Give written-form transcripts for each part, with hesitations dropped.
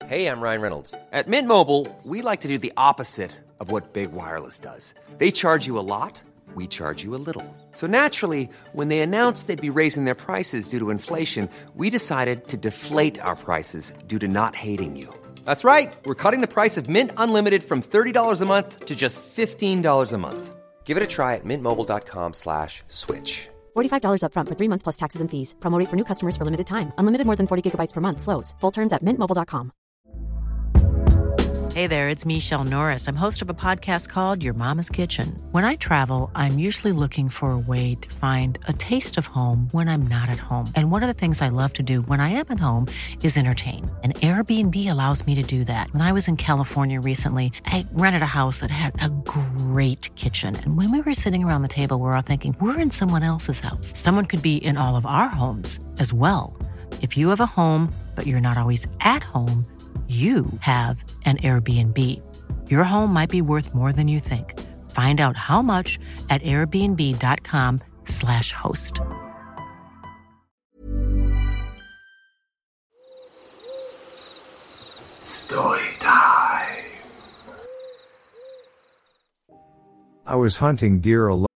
Hey, I'm Ryan Reynolds. At Mint Mobile, we like to do the opposite of what Big Wireless does. They charge you a lot, we charge you a little. So naturally, when they announced they'd be raising their prices due to inflation, we decided to deflate our prices due to not hating you. That's right. We're cutting the price of Mint Unlimited from $30 a month to just $15 a month. Give it a try at mintmobile.com/switch. $45 up front for 3 months plus taxes and fees. Promo rate for new customers for limited time. Unlimited more than 40 gigabytes per month. Slows full terms at mintmobile.com. Hey there, it's Michelle Norris. I'm host of a podcast called Your Mama's Kitchen. When I travel, I'm usually looking for a way to find a taste of home when I'm not at home. And one of the things I love to do when I am at home is entertain. And Airbnb allows me to do that. When I was in California recently, I rented a house that had a great kitchen. And when we were sitting around the table, we're all thinking, we're in someone else's house. Someone could be in all of our homes as well. If you have a home, but you're not always at home, you have an Airbnb. Your home might be worth more than you think. Find out how much at airbnb.com/host. Story time. I was hunting deer alone.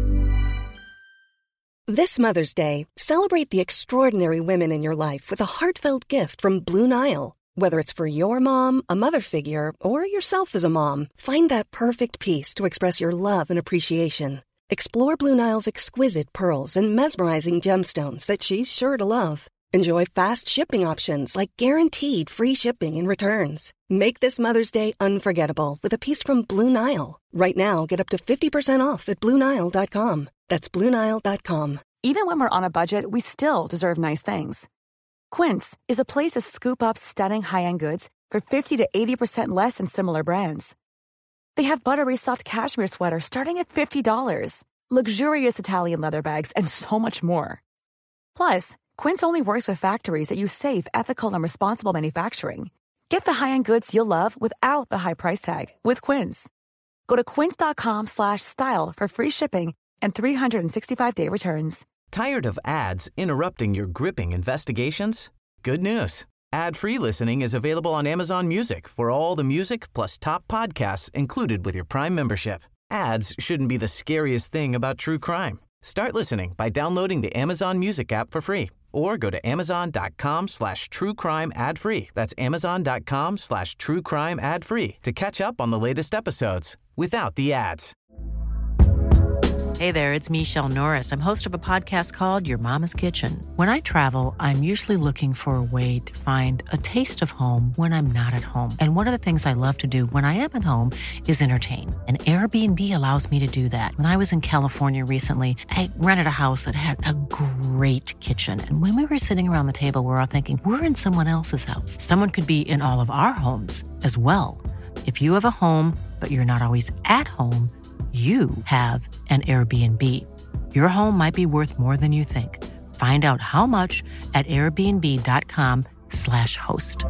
This Mother's Day, celebrate the extraordinary women in your life with a heartfelt gift from Blue Nile. Whether it's for your mom, a mother figure, or yourself as a mom, find that perfect piece to express your love and appreciation. Explore Blue Nile's exquisite pearls and mesmerizing gemstones that she's sure to love. Enjoy fast shipping options like guaranteed free shipping and returns. Make this Mother's Day unforgettable with a piece from Blue Nile. Right now, get up to 50% off at BlueNile.com. That's BlueNile.com. Even when we're on a budget, we still deserve nice things. Quince is a place to scoop up stunning high-end goods for 50 to 80% less than similar brands. They have buttery soft cashmere sweaters starting at $50, luxurious Italian leather bags, and so much more. Plus, Quince only works with factories that use safe, ethical, and responsible manufacturing. Get the high-end goods you'll love without the high price tag with Quince. Go to quince.com/style for free shipping and 365-day returns. Tired of ads interrupting your gripping investigations? Good news. Ad-free listening is available on Amazon Music for all the music plus top podcasts included with your Prime membership. Ads shouldn't be the scariest thing about true crime. Start listening by downloading the Amazon Music app for free or go to amazon.com/truecrime ad-free. That's amazon.com/truecrime ad-free to catch up on the latest episodes without the ads. Hey there, it's Michelle Norris. I'm host of a podcast called Your Mama's Kitchen. When I travel, I'm usually looking for a way to find a taste of home when I'm not at home. And one of the things I love to do when I am at home is entertain. And Airbnb allows me to do that. When I was in California recently, I rented a house that had a great kitchen. And when we were sitting around the table, we're all thinking, we're in someone else's house. Someone could be in all of our homes as well. If you have a home, but you're not always at home, you have an Airbnb. Your home might be worth more than you think. Find out how much at airbnb.com/host.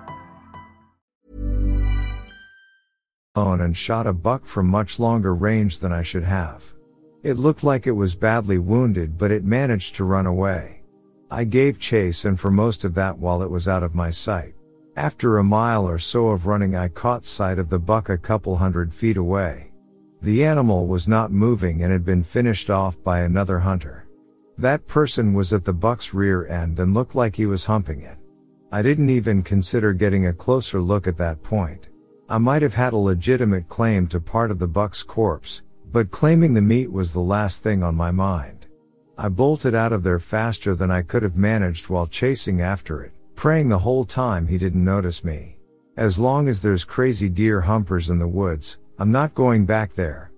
And shot a buck from much longer range than I should have. It looked like it was badly wounded, but it managed to run away. I gave chase, and for most of that while it was out of my sight. After a mile or so of running, I caught sight of the buck a couple 100 feet away. The animal was not moving and had been finished off by another hunter. That person was at the buck's rear end and looked like he was humping it. I didn't even consider getting a closer look at that point. I might have had a legitimate claim to part of the buck's corpse, but claiming the meat was the last thing on my mind. I bolted out of there faster than I could have managed while chasing after it, praying the whole time he didn't notice me. As long as there's crazy deer humpers in the woods, I'm not going back there.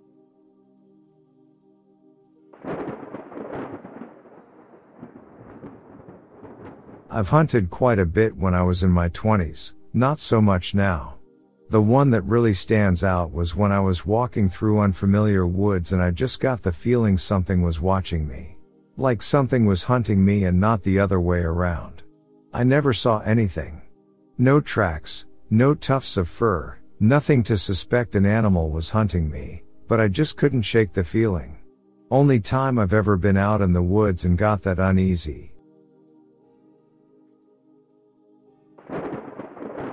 I've hunted quite a bit when I was in my 20s, not so much now. The one that really stands out was when I was walking through unfamiliar woods and I just got the feeling something was watching me. Like something was hunting me and not the other way around. I never saw anything. No tracks, no tufts of fur, nothing to suspect an animal was hunting me, but I just couldn't shake the feeling. Only time I've ever been out in the woods and got that uneasy.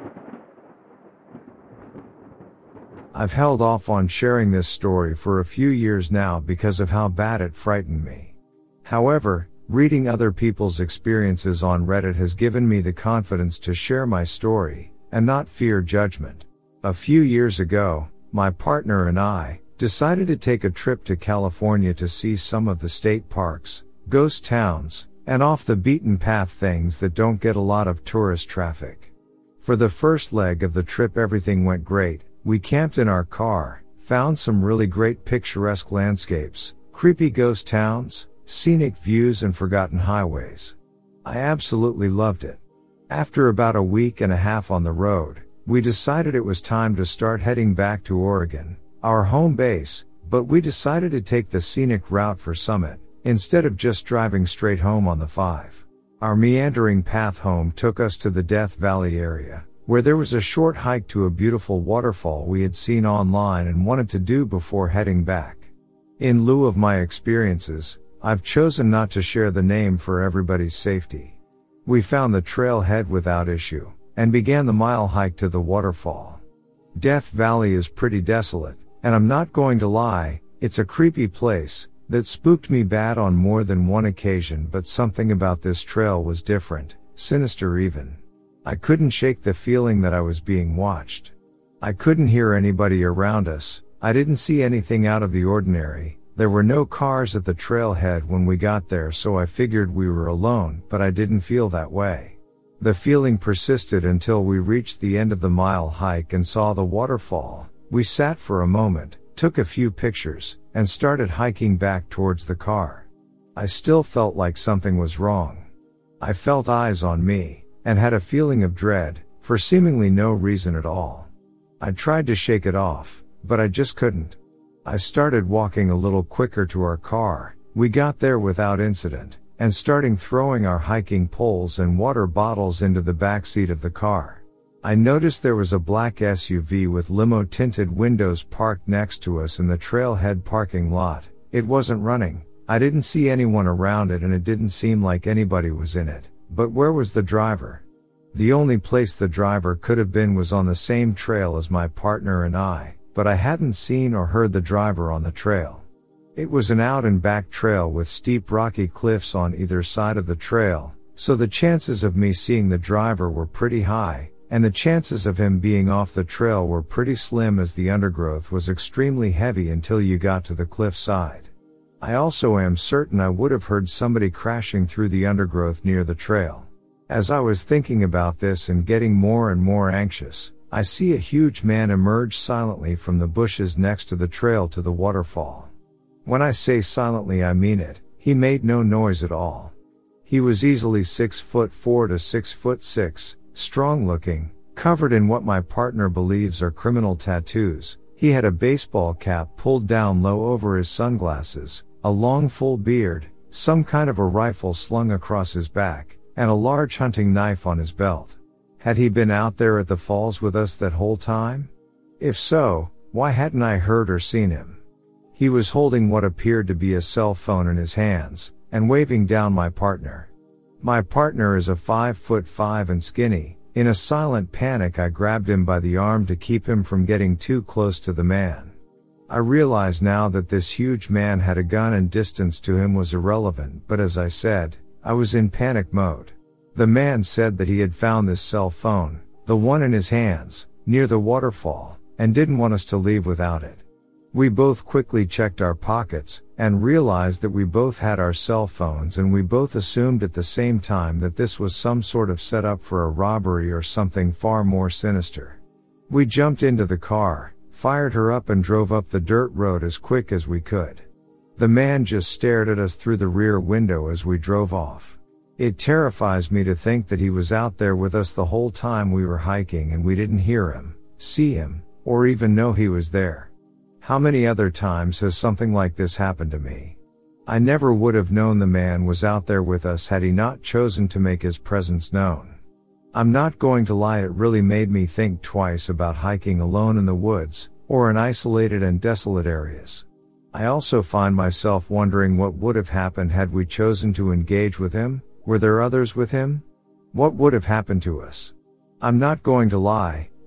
I've held off on sharing this story for a few years now because of how bad it frightened me. However, reading other people's experiences on Reddit has given me the confidence to share my story and not fear judgment. A few years ago, my partner and I decided to take a trip to California to see some of the state parks, ghost towns, and off the beaten path things that don't get a lot of tourist traffic. For the first leg of the trip, everything went great. We camped in our car, found some really great picturesque landscapes, creepy ghost towns, scenic views, and forgotten highways. I absolutely loved it. After about a week and a half on the road, we decided it was time to start heading back to Oregon, our home base, but we decided to take the scenic route for Summit, instead of just driving straight home on the 5. Our meandering path home took us to the Death Valley area, where there was a short hike to a beautiful waterfall we had seen online and wanted to do before heading back. In lieu of my experiences, I've chosen not to share the name for everybody's safety. We found the trailhead without issue, and began the mile hike to the waterfall. Death Valley is pretty desolate, and I'm not going to lie, it's a creepy place that spooked me bad on more than one occasion, but something about this trail was different, sinister even. I couldn't shake the feeling that I was being watched. I couldn't hear anybody around us, I didn't see anything out of the ordinary, there were no cars at the trailhead when we got there, so I figured we were alone, but I didn't feel that way. The feeling persisted until we reached the end of the mile hike and saw the waterfall. We sat for a moment, took a few pictures, and started hiking back towards the car. I still felt like something was wrong. I felt eyes on me, and had a feeling of dread, for seemingly no reason at all. I tried to shake it off, but I just couldn't. I started walking a little quicker to our car. We got there without incident, and starting throwing our hiking poles and water bottles into the back seat of the car. I noticed there was a black SUV with limo-tinted windows parked next to us in the trailhead parking lot. It wasn't running. I didn't see anyone around it, and it didn't seem like anybody was in it. But where was the driver? The only place the driver could have been was on the same trail as my partner and I, but I hadn't seen or heard the driver on the trail. It was an out and back trail with steep rocky cliffs on either side of the trail, so the chances of me seeing the driver were pretty high, and the chances of him being off the trail were pretty slim, as the undergrowth was extremely heavy until you got to the cliff side. I also am certain I would have heard somebody crashing through the undergrowth near the trail. As I was thinking about this and getting more and more anxious, I see a huge man emerge silently from the bushes next to the trail to the waterfall. When I say silently, I mean it. He made no noise at all. He was easily 6'4" to 6'6", strong looking, covered in what my partner believes are criminal tattoos. He had a baseball cap pulled down low over his sunglasses, a long full beard, some kind of a rifle slung across his back, and a large hunting knife on his belt. Had he been out there at the falls with us that whole time? If so, why hadn't I heard or seen him? He was holding what appeared to be a cell phone in his hands, and waving down my partner. My partner is a 5'5" and skinny. In a silent panic, I grabbed him by the arm to keep him from getting too close to the man. I realize now that this huge man had a gun and distance to him was irrelevant, but as I said, I was in panic mode. The man said that he had found this cell phone, the one in his hands, near the waterfall, and didn't want us to leave without it. We both quickly checked our pockets, and realized that we both had our cell phones, and we both assumed at the same time that this was some sort of setup for a robbery or something far more sinister. We jumped into the car, fired her up, and drove up the dirt road as quick as we could. The man just stared at us through the rear window as we drove off. It terrifies me to think that he was out there with us the whole time we were hiking and we didn't hear him, see him, or even know he was there. How many other times has something like this happened to me? I never would have known the man was out there with us had he not chosen to make his presence known. I'm not going to lie, it really made me think twice about hiking alone in the woods, or in isolated and desolate areas. I also find myself wondering what would have happened had we chosen to engage with him. Were there others with him? What would have happened to us? I'm not going to lie,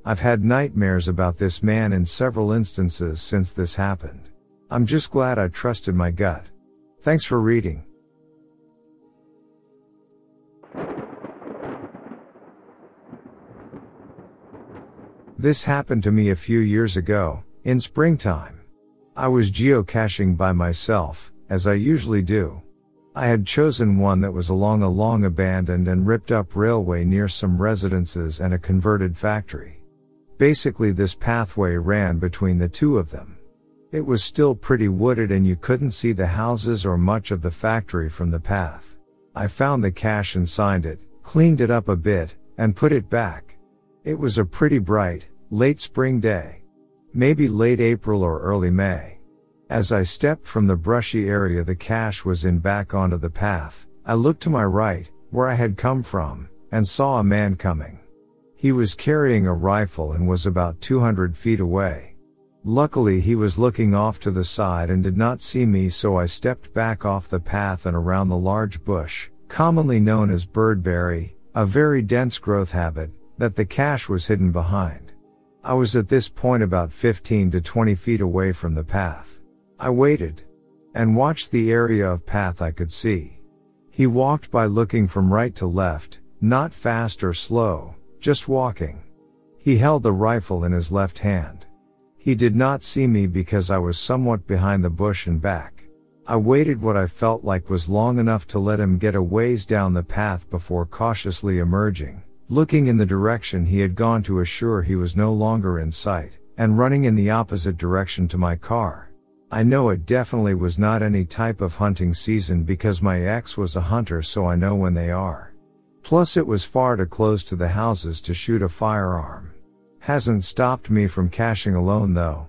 I've had nightmares about this man in several instances since this happened. I'm just glad I trusted my gut. Thanks for reading. This happened to me a few years ago, in springtime. I was geocaching by myself, as I usually do. I had chosen one that was along a long abandoned and ripped up railway near some residences and a converted factory. Basically, this pathway ran between the two of them. It was still pretty wooded and you couldn't see the houses or much of the factory from the path. I found the cache and signed it, cleaned it up a bit, and put it back. It was a pretty bright, late spring day. Maybe late April or early May. As I stepped from the brushy area the cache was in back onto the path, I looked to my right, where I had come from, and saw a man coming. He was carrying a rifle and was about 200 feet away. Luckily he was looking off to the side and did not see me, so I stepped back off the path and around the large bush, commonly known as birdberry, a very dense growth habit, that the cache was hidden behind. I was at this point about 15 to 20 feet away from the path. I waited and watched the area of path I could see. He walked by looking from right to left, not fast or slow, just walking. He held the rifle in his left hand. He did not see me because I was somewhat behind the bush and back. I waited what I felt like was long enough to let him get a ways down the path before cautiously emerging, looking in the direction he had gone to assure he was no longer in sight, and running in the opposite direction to my car. I know it definitely was not any type of hunting season because my ex was a hunter, so I know when they are. Plus it was far too close to the houses to shoot a firearm. Hasn't stopped me from caching alone though.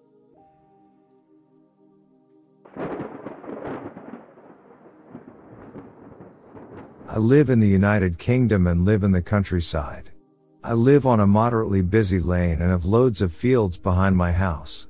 I live in the United Kingdom and live in the countryside. I live on a moderately busy lane and have loads of fields behind my house.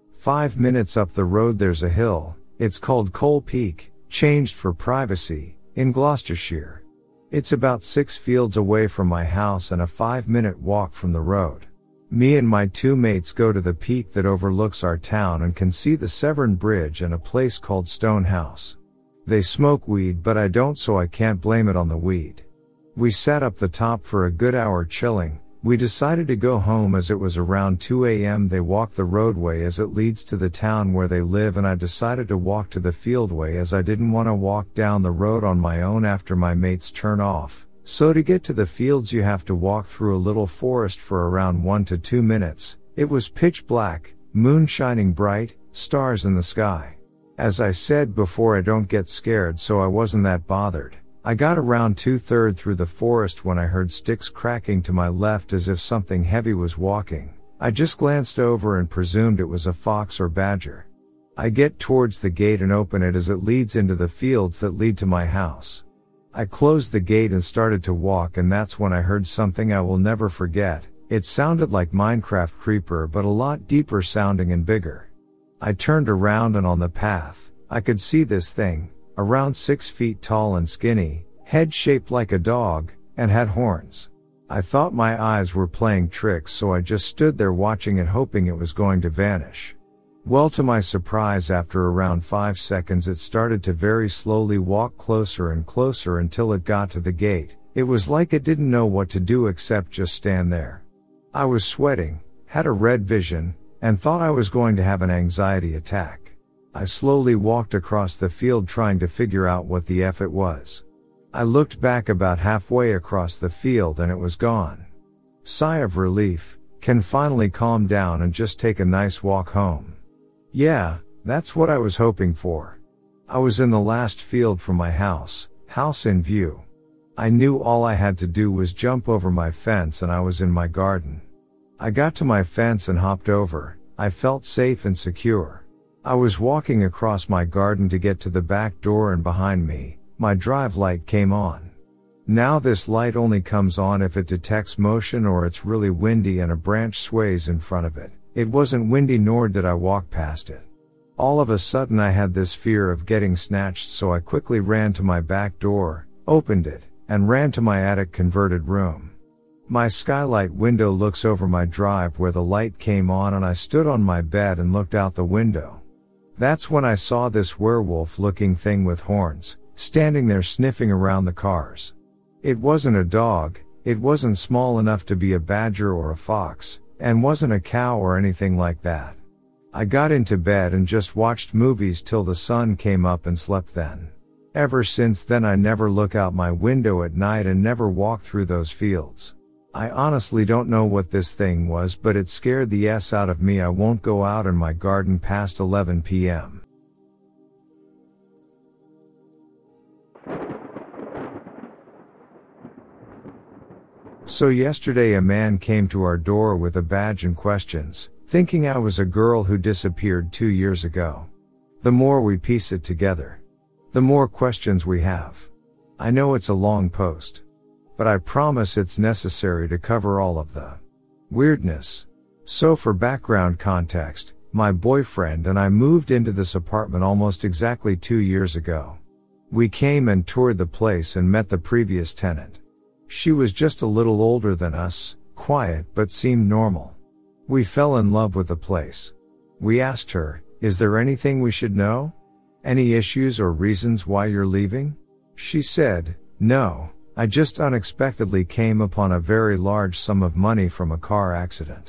5 minutes up the road there's a hill, it's called Cole Peak, changed for privacy, in Gloucestershire. It's about 6 fields away from my house and a 5-minute walk from the road. Me and my 2 mates go to the peak that overlooks our town and can see the Severn Bridge and a place called Stone House. They smoke weed but I don't, so I can't blame it on the weed. We sat up the top for a good hour chilling. We decided to go home as it was around 2 a.m. They walk the roadway as it leads to the town where they live, and I decided to walk to the fieldway as I didn't want to walk down the road on my own after my mates turn off. So to get to the fields you have to walk through a little forest for around 1 to 2 minutes. It was pitch black, moon shining bright, stars in the sky. As I said before, I don't get scared, so I wasn't that bothered. I got around 2/3 through the forest when I heard sticks cracking to my left as if something heavy was walking. I just glanced over and presumed it was a fox or badger. I get towards the gate and open it as it leads into the fields that lead to my house. I closed the gate and started to walk, and that's when I heard something I will never forget. It sounded like Minecraft Creeper but a lot deeper sounding and bigger. I turned around and on the path, I could see this thing, around 6 feet tall and skinny, head shaped like a dog, and had horns. I thought my eyes were playing tricks, so I just stood there watching it, hoping it was going to vanish. Well, to my surprise, after around 5 seconds it started to very slowly walk closer and closer until it got to the gate. It was like it didn't know what to do except just stand there. I was sweating, had a red vision, and thought I was going to have an anxiety attack. I slowly walked across the field trying to figure out what the F it was. I looked back about halfway across the field and it was gone. Sigh of relief, can finally calm down and just take a nice walk home. Yeah, that's what I was hoping for. I was in the last field from my house in view. I knew all I had to do was jump over my fence and I was in my garden. I got to my fence and hopped over. I felt safe and secure. I was walking across my garden to get to the back door, and behind me, my drive light came on. Now this light only comes on if it detects motion or it's really windy and a branch sways in front of it. It wasn't windy, nor did I walk past it. All of a sudden I had this fear of getting snatched, so I quickly ran to my back door, opened it, and ran to my attic converted room. My skylight window looks over my drive where the light came on, and I stood on my bed and looked out the window. That's when I saw this werewolf-looking thing with horns, standing there sniffing around the cars. It wasn't a dog, it wasn't small enough to be a badger or a fox, and wasn't a cow or anything like that. I got into bed and just watched movies till the sun came up and slept then. Ever since then I never look out my window at night and never walk through those fields. I honestly don't know what this thing was, but it scared the S out of me. I won't go out in my garden past 11 p.m. So yesterday a man came to our door with a badge and questions, thinking I was a girl who disappeared 2 years ago. The more we piece it together, the more questions we have. I know it's a long post, but I promise it's necessary to cover all of the weirdness. So for background context, my boyfriend and I moved into this apartment almost exactly 2 years ago. We came and toured the place and met the previous tenant. She was just a little older than us, quiet but seemed normal. We fell in love with the place. We asked her, "Is there anything we should know? Any issues or reasons why you're leaving?" She said, "No. I just unexpectedly came upon a very large sum of money from a car accident.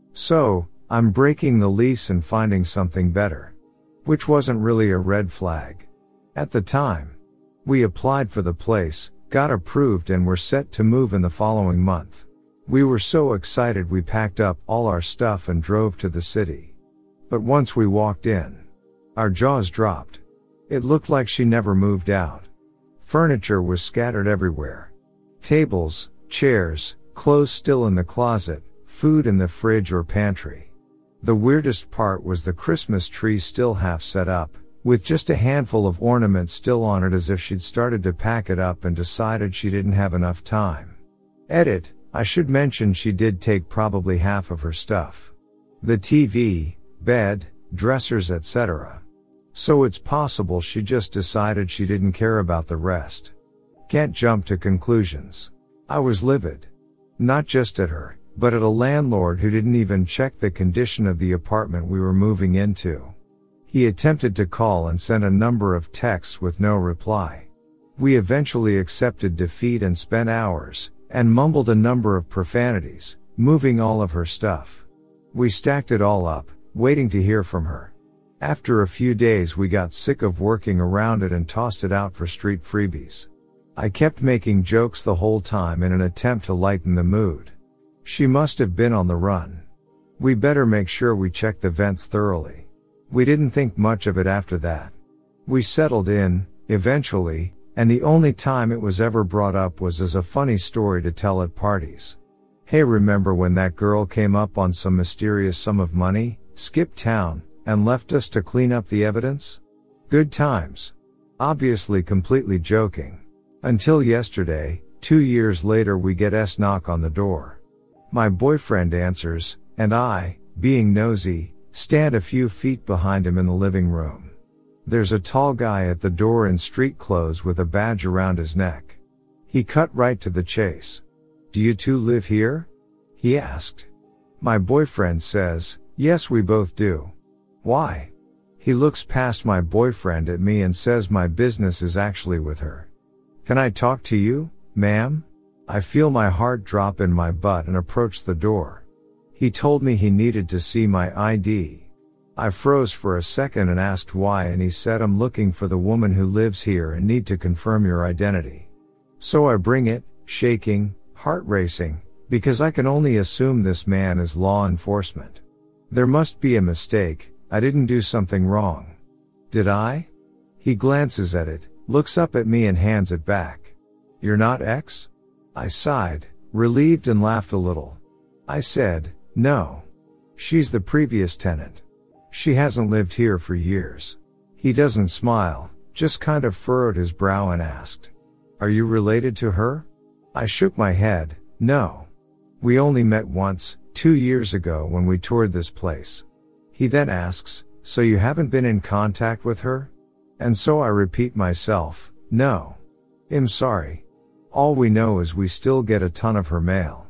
So, I'm breaking the lease and finding something better." Which wasn't really a red flag at the time. We applied for the place, got approved, and were set to move in the following month. We were so excited we packed up all our stuff and drove to the city. But once we walked in, our jaws dropped. It looked like she never moved out. Furniture was scattered everywhere. Tables, chairs, clothes still in the closet, food in the fridge or pantry. The weirdest part was the Christmas tree still half set up, with just a handful of ornaments still on it, as if she'd started to pack it up and decided she didn't have enough time. Edit, I should mention she did take probably half of her stuff. The TV, bed, dressers, etc. So it's possible she just decided she didn't care about the rest. Can't jump to conclusions. I was livid. Not just at her, but at a landlord who didn't even check the condition of the apartment we were moving into. He attempted to call and sent a number of texts with no reply. We eventually accepted defeat and spent hours, and mumbled a number of profanities, moving all of her stuff. We stacked it all up, waiting to hear from her. After a few days we got sick of working around it and tossed it out for street freebies. I kept making jokes the whole time in an attempt to lighten the mood. She must have been on the run. We better make sure we check the vents thoroughly. We didn't think much of it after that. We settled in, eventually, and the only time it was ever brought up was as a funny story to tell at parties. "Hey, remember when that girl came up on some mysterious sum of money, skipped town, and left us to clean up the evidence?" Good times. Obviously completely joking. Until yesterday, 2 years later, we get a knock on the door. My boyfriend answers, and I, being nosy, stand a few feet behind him in the living room. There's a tall guy at the door in street clothes with a badge around his neck. He cut right to the chase. "Do you two live here?" he asked. My boyfriend says, "Yes, we both do." "Why?" He looks past my boyfriend at me and says, "My business is actually with her." "Can I talk to you, ma'am?" I feel my heart drop in my butt and approach the door. He told me he needed to see my ID. I froze for a second and asked why, and he said, "I'm looking for the woman who lives here and need to confirm your identity." So I bring it, shaking, heart racing, because I can only assume this man is law enforcement. There must be a mistake. I didn't do something wrong. Did I? He glances at it, looks up at me and hands it back. "You're not X?" I sighed, relieved, and laughed a little. I said, "No. She's the previous tenant. She hasn't lived here for years." He doesn't smile, just kind of furrowed his brow and asked, "Are you related to her?" I shook my head, "No. We only met once, 2 years ago when we toured this place." He then asks, "So you haven't been in contact with her?" And so I repeat myself, "No. I'm sorry. All we know is we still get a ton of her mail."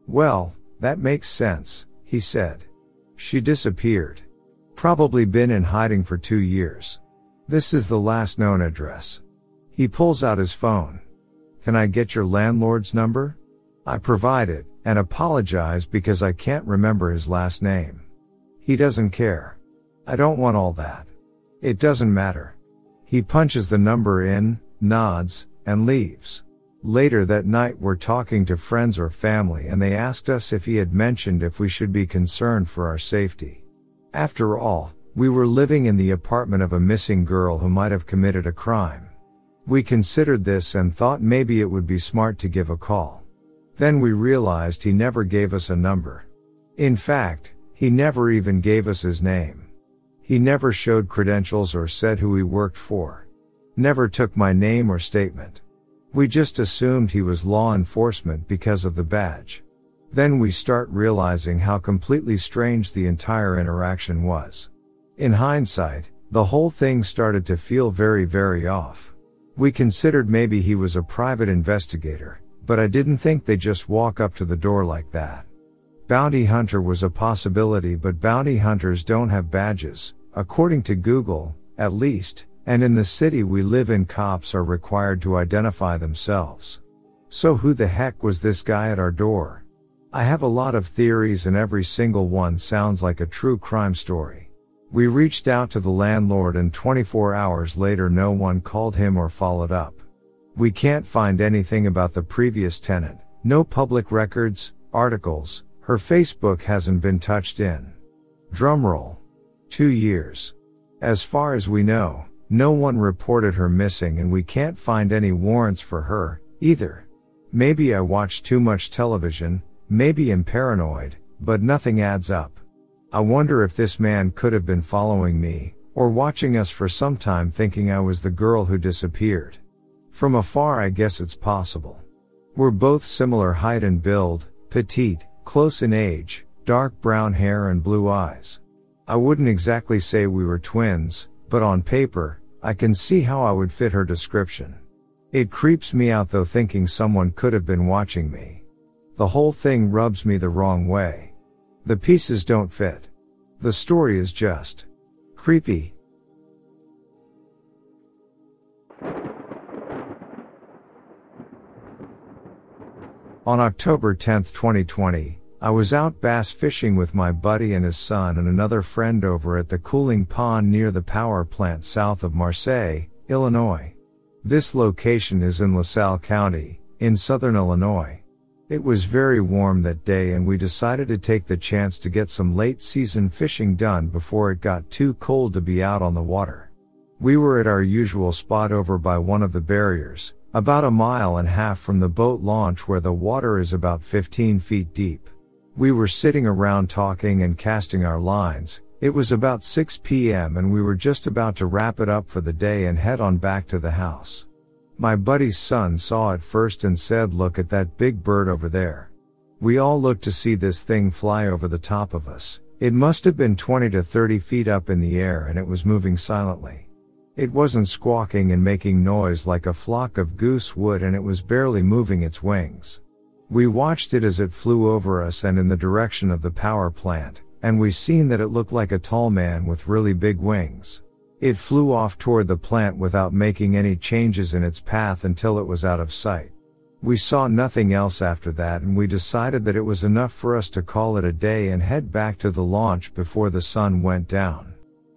Well, that makes sense, he said. She disappeared. Probably been in hiding for 2 years. This is the last known address. He pulls out his phone. Can I get your landlord's number? I provide it, and apologize because I can't remember his last name. He doesn't care. I don't want all that. It doesn't matter. He punches the number in, nods, and leaves. Later that night we're talking to friends or family and they asked us if he had mentioned if we should be concerned for our safety. After all, we were living in the apartment of a missing girl who might have committed a crime. We considered this and thought maybe it would be smart to give a call. Then we realized he never gave us a number. In fact, he never even gave us his name. He never showed credentials or said who he worked for. Never took my name or statement. We just assumed he was law enforcement because of the badge. Then we start realizing how completely strange the entire interaction was. In hindsight, the whole thing started to feel very, very off. We considered maybe he was a private investigator, but I didn't think they'd just walk up to the door like that. Bounty hunter was a possibility, but bounty hunters don't have badges, according to Google, at least, and in the city we live in cops are required to identify themselves. So who the heck was this guy at our door? I have a lot of theories and every single one sounds like a true crime story. We reached out to the landlord and 24 hours later no one called him or followed up. We can't find anything about the previous tenant, no public records, articles, her Facebook hasn't been touched in. Drumroll. 2 years. As far as we know, no one reported her missing and we can't find any warrants for her, either. Maybe I watched too much television, maybe I'm paranoid, but nothing adds up. I wonder if this man could have been following me, or watching us for some time thinking I was the girl who disappeared. From afar I guess it's possible. We're both similar height and build, petite, close in age, dark brown hair and blue eyes. I wouldn't exactly say we were twins, but on paper, I can see how I would fit her description. It creeps me out though thinking someone could have been watching me. The whole thing rubs me the wrong way. The pieces don't fit. The story is just creepy. On October 10, 2020, I was out bass fishing with my buddy and his son and another friend over at the cooling pond near the power plant south of Marseille, Illinois. This location is in LaSalle County, in southern Illinois. It was very warm that day and we decided to take the chance to get some late season fishing done before it got too cold to be out on the water. We were at our usual spot over by one of the barriers, about 1.5 miles from the boat launch where the water is about 15 feet deep. We were sitting around talking and casting our lines. It was about 6 p.m. and we were just about to wrap it up for the day and head on back to the house. My buddy's son saw it first and said, "Look at that big bird over there." We all looked to see this thing fly over the top of us. It must have been 20 to 30 feet up in the air and it was moving silently. It wasn't squawking and making noise like a flock of goose would and it was barely moving its wings. We watched it as it flew over us and in the direction of the power plant, and we seen that it looked like a tall man with really big wings. It flew off toward the plant without making any changes in its path until it was out of sight. We saw nothing else after that and we decided that it was enough for us to call it a day and head back to the launch before the sun went down.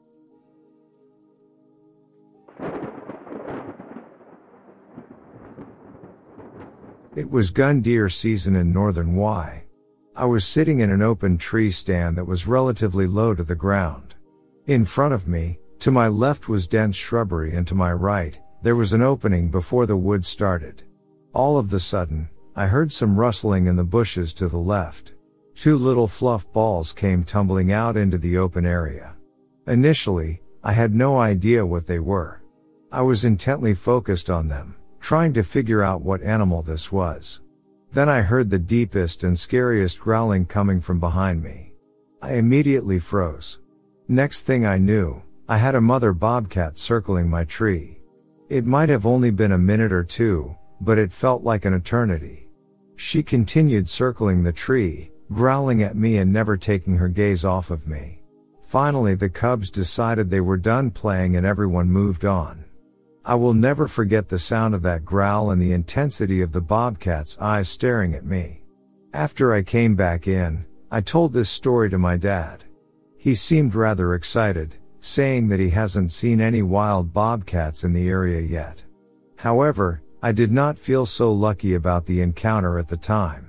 It was gun deer season in northern Y. I was sitting in an open tree stand that was relatively low to the ground. In front of me, to my left was dense shrubbery and to my right, there was an opening before the woods started. All of the sudden, I heard some rustling in the bushes to the left. 2 little fluff balls came tumbling out into the open area. Initially, I had no idea what they were. I was intently focused on them, trying to figure out what animal this was. Then I heard the deepest and scariest growling coming from behind me. I immediately froze. Next thing I knew, I had a mother bobcat circling my tree. It might have only been a minute or two, but it felt like an eternity. She continued circling the tree, growling at me and never taking her gaze off of me. Finally, the cubs decided they were done playing and everyone moved on. I will never forget the sound of that growl and the intensity of the bobcat's eyes staring at me. After I came back in, I told this story to my dad. He seemed rather excited, saying that he hasn't seen any wild bobcats in the area yet. However, I did not feel so lucky about the encounter at the time.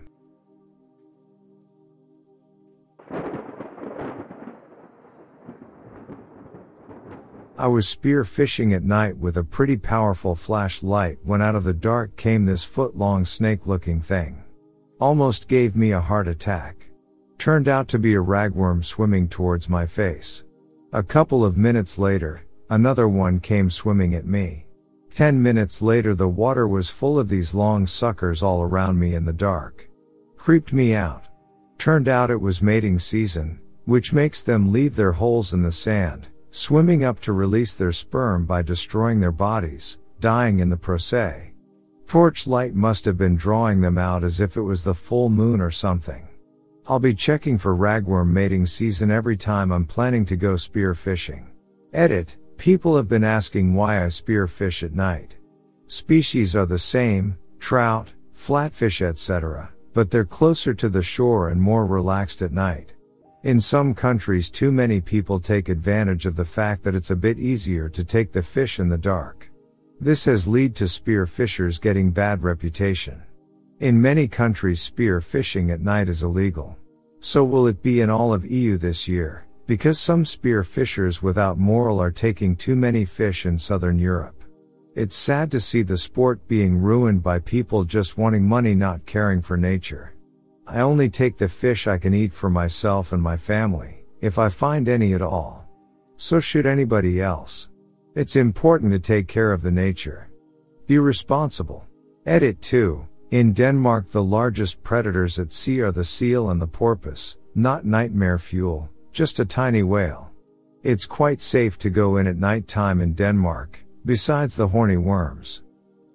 I was spear fishing at night with a pretty powerful flashlight when out of the dark came this foot-long snake-looking thing. Almost gave me a heart attack. Turned out to be a ragworm swimming towards my face. A couple of minutes later, another one came swimming at me. 10 minutes later the water was full of these long suckers all around me in the dark. Creeped me out. Turned out it was mating season, which makes them leave their holes in the sand, swimming up to release their sperm by destroying their bodies, dying in the process. Torchlight must have been drawing them out as if it was the full moon or something. I'll be checking for ragworm mating season every time I'm planning to go spear fishing. Edit. People have been asking why I spear fish at night. Species are the same, trout, flatfish etc., but they're closer to the shore and more relaxed at night. In some countries too many people take advantage of the fact that it's a bit easier to take the fish in the dark. This has led to spear fishers getting bad reputation. In many countries spear fishing at night is illegal. So will it be in all of EU this year, because some spear fishers without moral are taking too many fish in southern Europe. It's sad to see the sport being ruined by people just wanting money, not caring for nature. I only take the fish I can eat for myself and my family, if I find any at all. So should anybody else. It's important to take care of the nature. Be responsible. Edit 2. In Denmark the largest predators at sea are the seal and the porpoise, not nightmare fuel, just a tiny whale. It's quite safe to go in at night time in Denmark, besides the horny worms.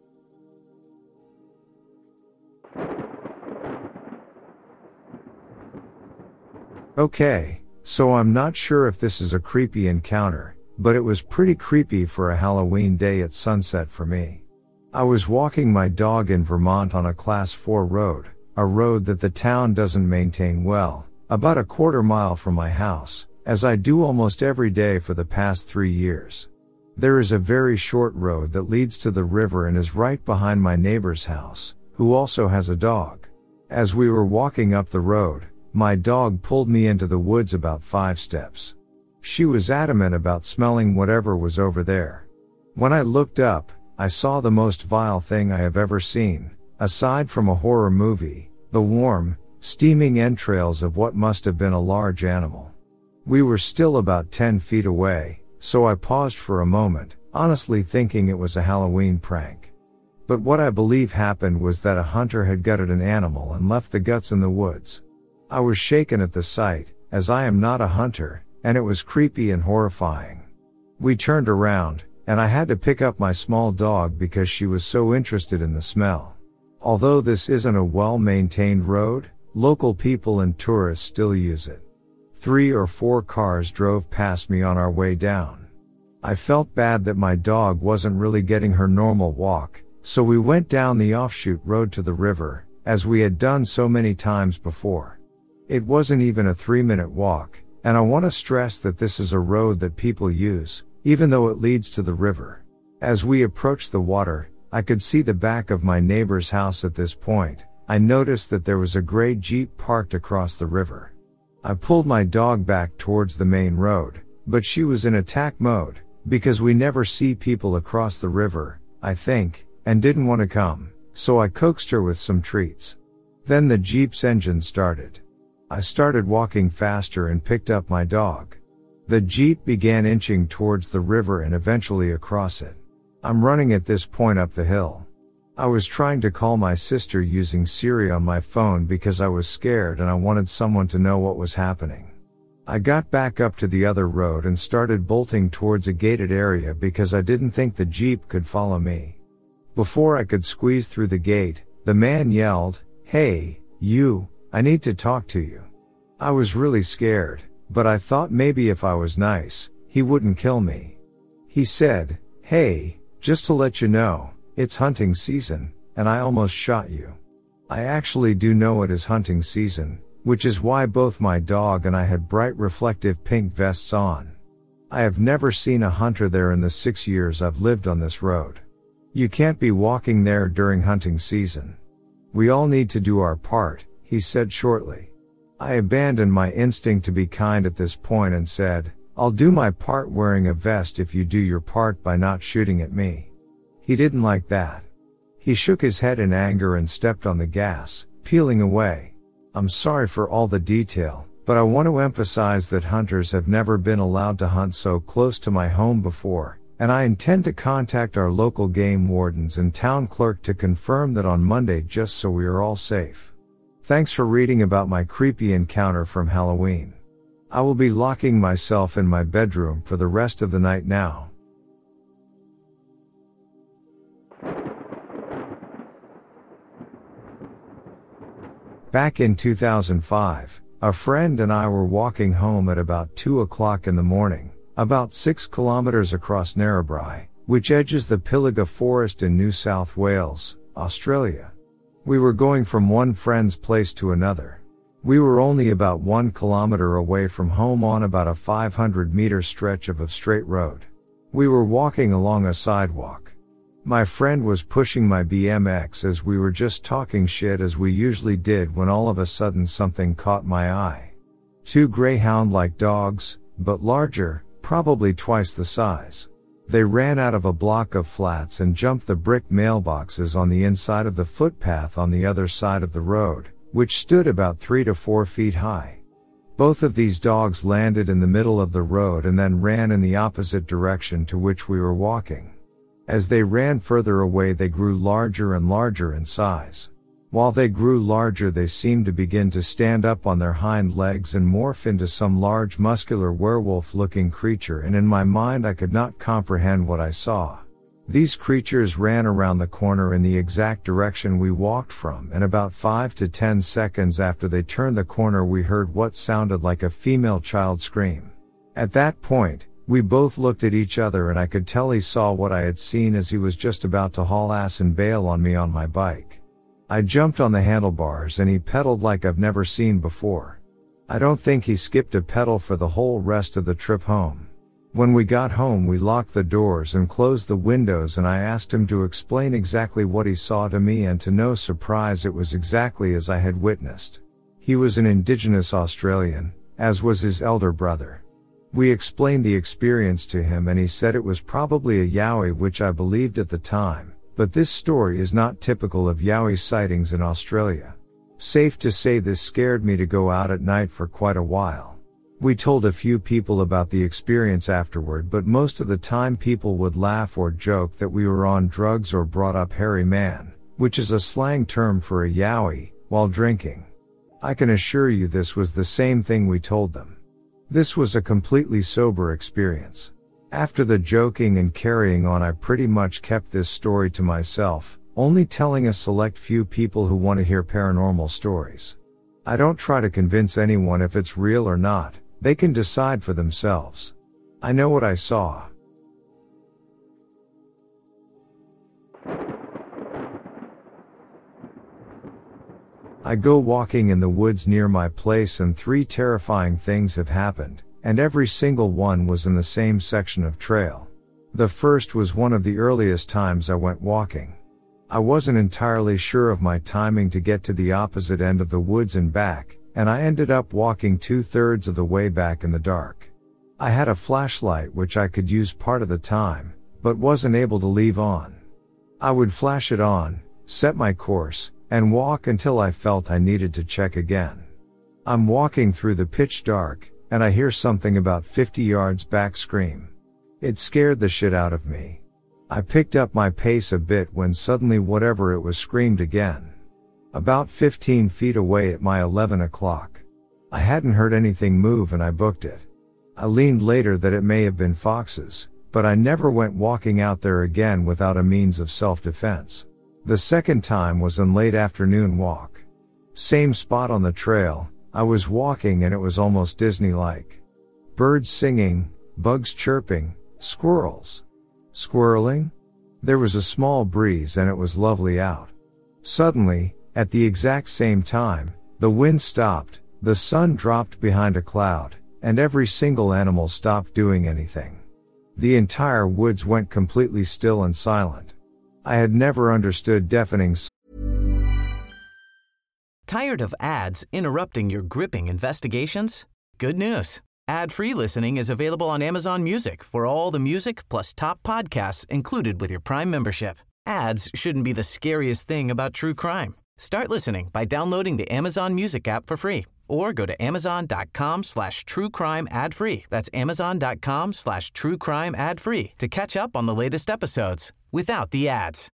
Okay, so I'm not sure if this is a creepy encounter, but it was pretty creepy for a Halloween day at sunset for me. I was walking my dog in Vermont on a Class 4 road, a road that the town doesn't maintain well, about a quarter mile from my house, as I do almost every day for the past 3 years. There is a very short road that leads to the river and is right behind my neighbor's house, who also has a dog. As we were walking up the road, my dog pulled me into the woods about 5 steps. She was adamant about smelling whatever was over there. When I looked up, I saw the most vile thing I have ever seen, aside from a horror movie, the warm, steaming entrails of what must have been a large animal. We were still about 10 feet away, so I paused for a moment, honestly thinking it was a Halloween prank. But what I believe happened was that a hunter had gutted an animal and left the guts in the woods. I was shaken at the sight, as I am not a hunter, and it was creepy and horrifying. We turned around, and I had to pick up my small dog because she was so interested in the smell. Although this isn't a well-maintained road, local people and tourists still use it. 3 or 4 cars drove past me on our way down. I felt bad that my dog wasn't really getting her normal walk, so we went down the offshoot road to the river, as we had done so many times before. It wasn't even a 3-minute walk, and I want to stress that this is a road that people use, even though it leads to the river. As we approached the water, I could see the back of my neighbor's house at this point. I noticed that there was a gray Jeep parked across the river. I pulled my dog back towards the main road, but she was in attack mode, because we never see people across the river, I think, and didn't want to come, so I coaxed her with some treats. Then the Jeep's engine started. I started walking faster and picked up my dog. The Jeep began inching towards the river and eventually across it. I'm running at this point up the hill. I was trying to call my sister using Siri on my phone because I was scared and I wanted someone to know what was happening. I got back up to the other road and started bolting towards a gated area because I didn't think the Jeep could follow me. Before I could squeeze through the gate, the man yelled, "Hey, you, I need to talk to you." I was really scared, but I thought maybe if I was nice, he wouldn't kill me. He said, "Hey, just to let you know, it's hunting season, and I almost shot you." I actually do know it is hunting season, which is why both my dog and I had bright reflective pink vests on. I have never seen a hunter there in the 6 years I've lived on this road. You can't be walking there during hunting season. "We all need to do our part," he said shortly. I abandoned my instinct to be kind at this point and said, "I'll do my part wearing a vest if you do your part by not shooting at me." He didn't like that. He shook his head in anger and stepped on the gas, peeling away. I'm sorry for all the detail, but I want to emphasize that hunters have never been allowed to hunt so close to my home before, and I intend to contact our local game wardens and town clerk to confirm that on Monday just so we are all safe. Thanks for reading about my creepy encounter from Halloween. I will be locking myself in my bedroom for the rest of the night now. Back in 2005, a friend and I were walking home at about 2 o'clock in the morning, about 6 kilometers across Narrabri, which edges the Pilliga Forest in New South Wales, Australia. We were going from one friend's place to another. We were only about 1 kilometer away from home on about a 500-meter stretch of a straight road. We were walking along a sidewalk. My friend was pushing my BMX as we were just talking shit as we usually did when all of a sudden something caught my eye. 2 greyhound-like dogs, but larger, probably twice the size. They ran out of a block of flats and jumped the brick mailboxes on the inside of the footpath on the other side of the road, which stood about 3 to 4 feet high. Both of these dogs landed in the middle of the road and then ran in the opposite direction to which we were walking. As they ran further away, they grew larger and larger in size. While they grew larger, they seemed to begin to stand up on their hind legs and morph into some large muscular werewolf-looking creature, and in my mind I could not comprehend what I saw. These creatures ran around the corner in the exact direction we walked from, and about 5 to 10 seconds after they turned the corner we heard what sounded like a female child scream. At that point, we both looked at each other and I could tell he saw what I had seen as he was just about to haul ass and bail on me on my bike. I jumped on the handlebars and he pedaled like I've never seen before. I don't think he skipped a pedal for the whole rest of the trip home. When we got home, we locked the doors and closed the windows, and I asked him to explain exactly what he saw to me, and to no surprise it was exactly as I had witnessed. He was an Indigenous Australian, as was his elder brother. We explained the experience to him and he said it was probably a yowie, which I believed at the time. But this story is not typical of yowie sightings in Australia. Safe to say this scared me to go out at night for quite a while. We told a few people about the experience afterward, but most of the time people would laugh or joke that we were on drugs or brought up hairy man, which is a slang term for a yowie, while drinking. I can assure you this was the same thing we told them. This was a completely sober experience. After the joking and carrying on, I pretty much kept this story to myself, only telling a select few people who want to hear paranormal stories. I don't try to convince anyone if it's real or not. They can decide for themselves. I know what I saw. I go walking in the woods near my place and 3 terrifying things have happened, and every single one was in the same section of trail. The first was one of the earliest times I went walking. I wasn't entirely sure of my timing to get to the opposite end of the woods and back, and I ended up walking 2/3 of the way back in the dark. I had a flashlight which I could use part of the time, but wasn't able to leave on. I would flash it on, set my course, and walk until I felt I needed to check again. I'm walking through the pitch dark, and I hear something about 50 yards back scream. It scared the shit out of me. I picked up my pace a bit when suddenly whatever it was screamed again. About 15 feet away at my 11 o'clock. I hadn't heard anything move and I booked it. I leaned later that it may have been foxes, but I never went walking out there again without a means of self-defense. The second time was an late afternoon walk. Same spot on the trail. I was walking and it was almost Disney-like. Birds singing, bugs chirping, squirrels squirreling. There was a small breeze and it was lovely out. Suddenly, at the exact same time, the wind stopped, the sun dropped behind a cloud, and every single animal stopped doing anything. The entire woods went completely still and silent. I had never understood deafening silence. Tired of ads interrupting your gripping investigations? Good news. Ad-free listening is available on Amazon Music for all the music plus top podcasts included with your Prime membership. Ads shouldn't be the scariest thing about true crime. Start listening by downloading the Amazon Music app for free or go to amazon.com/truecrime ad-free. That's amazon.com/truecrime ad-free to catch up on the latest episodes without the ads.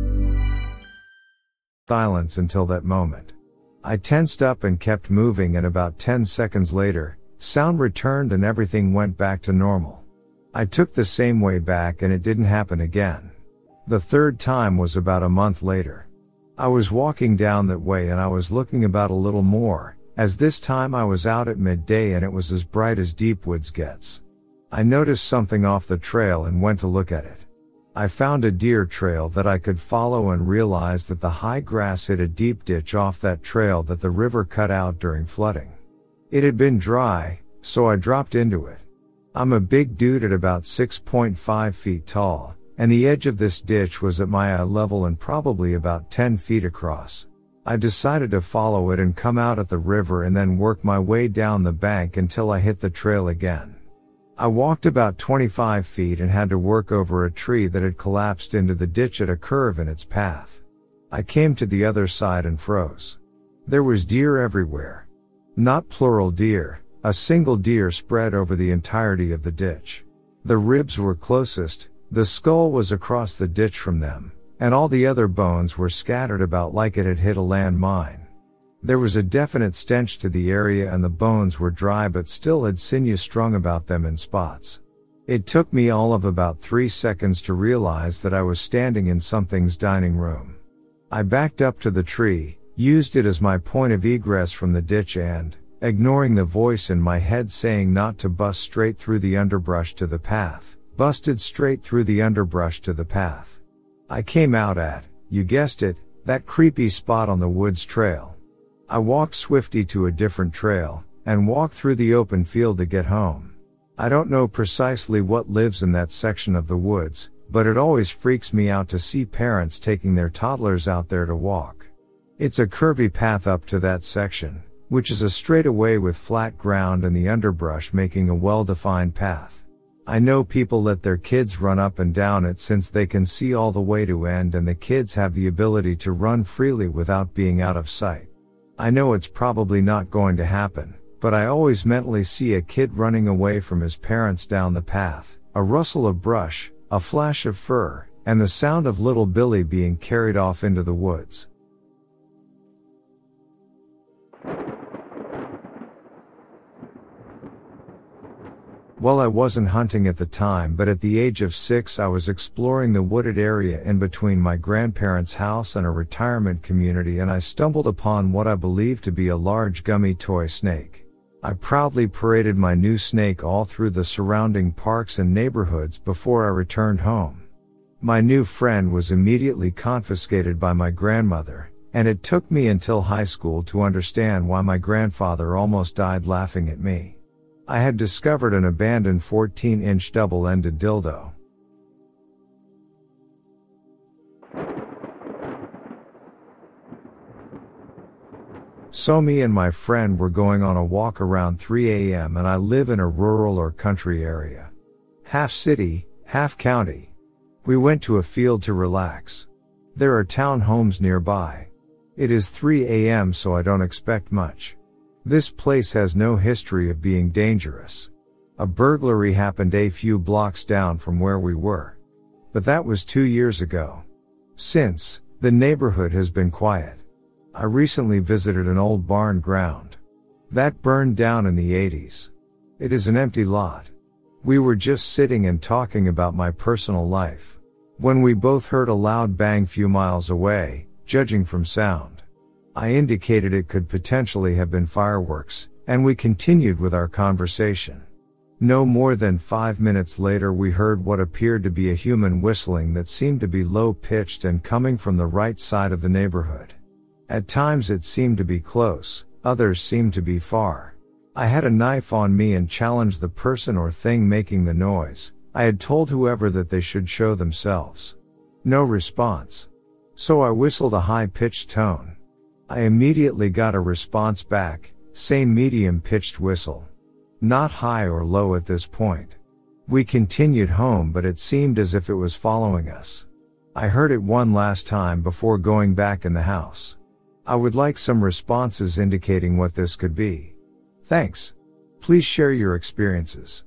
Silence until that moment. I tensed up and kept moving, and about 10 seconds later, sound returned and everything went back to normal. I took the same way back and it didn't happen again. The third time was about a month later. I was walking down that way and I was looking about a little more, as this time I was out at midday and it was as bright as deep woods gets. I noticed something off the trail and went to look at it. I found a deer trail that I could follow and realized that the high grass hid a deep ditch off that trail that the river cut out during flooding. It had been dry, so I dropped into it. I'm a big dude at about 6.5 feet tall, and the edge of this ditch was at my eye level and probably about 10 feet across. I decided to follow it and come out at the river and then work my way down the bank until I hit the trail again. I walked about 25 feet and had to work over a tree that had collapsed into the ditch at a curve in its path. I came to the other side and froze. There was deer everywhere. Not plural deer, a single deer spread over the entirety of the ditch. The ribs were closest, the skull was across the ditch from them, and all the other bones were scattered about like it had hit a land mine. There was a definite stench to the area and the bones were dry but still had sinew strung about them in spots. It took me all of about 3 seconds to realize that I was standing in something's dining room. I backed up to the tree, used it as my point of egress from the ditch and, ignoring the voice in my head saying not to bust straight through the underbrush to the path, busted straight through the underbrush to the path. I came out at, you guessed it, that creepy spot on the woods trail. I walked swiftly to a different trail, and walked through the open field to get home. I don't know precisely what lives in that section of the woods, but it always freaks me out to see parents taking their toddlers out there to walk. It's a curvy path up to that section, which is a straightaway with flat ground and the underbrush making a well-defined path. I know people let their kids run up and down it since they can see all the way to end and the kids have the ability to run freely without being out of sight. I know it's probably not going to happen, but I always mentally see a kid running away from his parents down the path, a rustle of brush, a flash of fur, and the sound of little Billy being carried off into the woods. Well, I wasn't hunting at the time, but at the age of 6 I was exploring the wooded area in between my grandparents' house and a retirement community and I stumbled upon what I believed to be a large gummy toy snake. I proudly paraded my new snake all through the surrounding parks and neighborhoods before I returned home. My new friend was immediately confiscated by my grandmother, and it took me until high school to understand why my grandfather almost died laughing at me. I had discovered an abandoned 14-inch double-ended dildo. So me and my friend were going on a walk around 3 a.m. and I live in a rural or country area. Half city, half county. We went to a field to relax. There are townhomes nearby. It is 3 a.m. so I don't expect much. This place has no history of being dangerous. A burglary happened a few blocks down from where we were. But that was 2 years ago. Since, the neighborhood has been quiet. I recently visited an old barn ground. That burned down in the 80s. It is an empty lot. We were just sitting and talking about my personal life, when we both heard a loud bang few miles away, judging from sound. I indicated it could potentially have been fireworks, and we continued with our conversation. No more than 5 minutes later we heard what appeared to be a human whistling that seemed to be low-pitched and coming from the right side of the neighborhood. At times it seemed to be close, others seemed to be far. I had a knife on me and challenged the person or thing making the noise. I had told whoever that they should show themselves. No response. So I whistled a high-pitched tone. I immediately got a response back, same medium-pitched whistle. Not high or low at this point. We continued home, but it seemed as if it was following us. I heard it one last time before going back in the house. I would like some responses indicating what this could be. Thanks. Please share your experiences.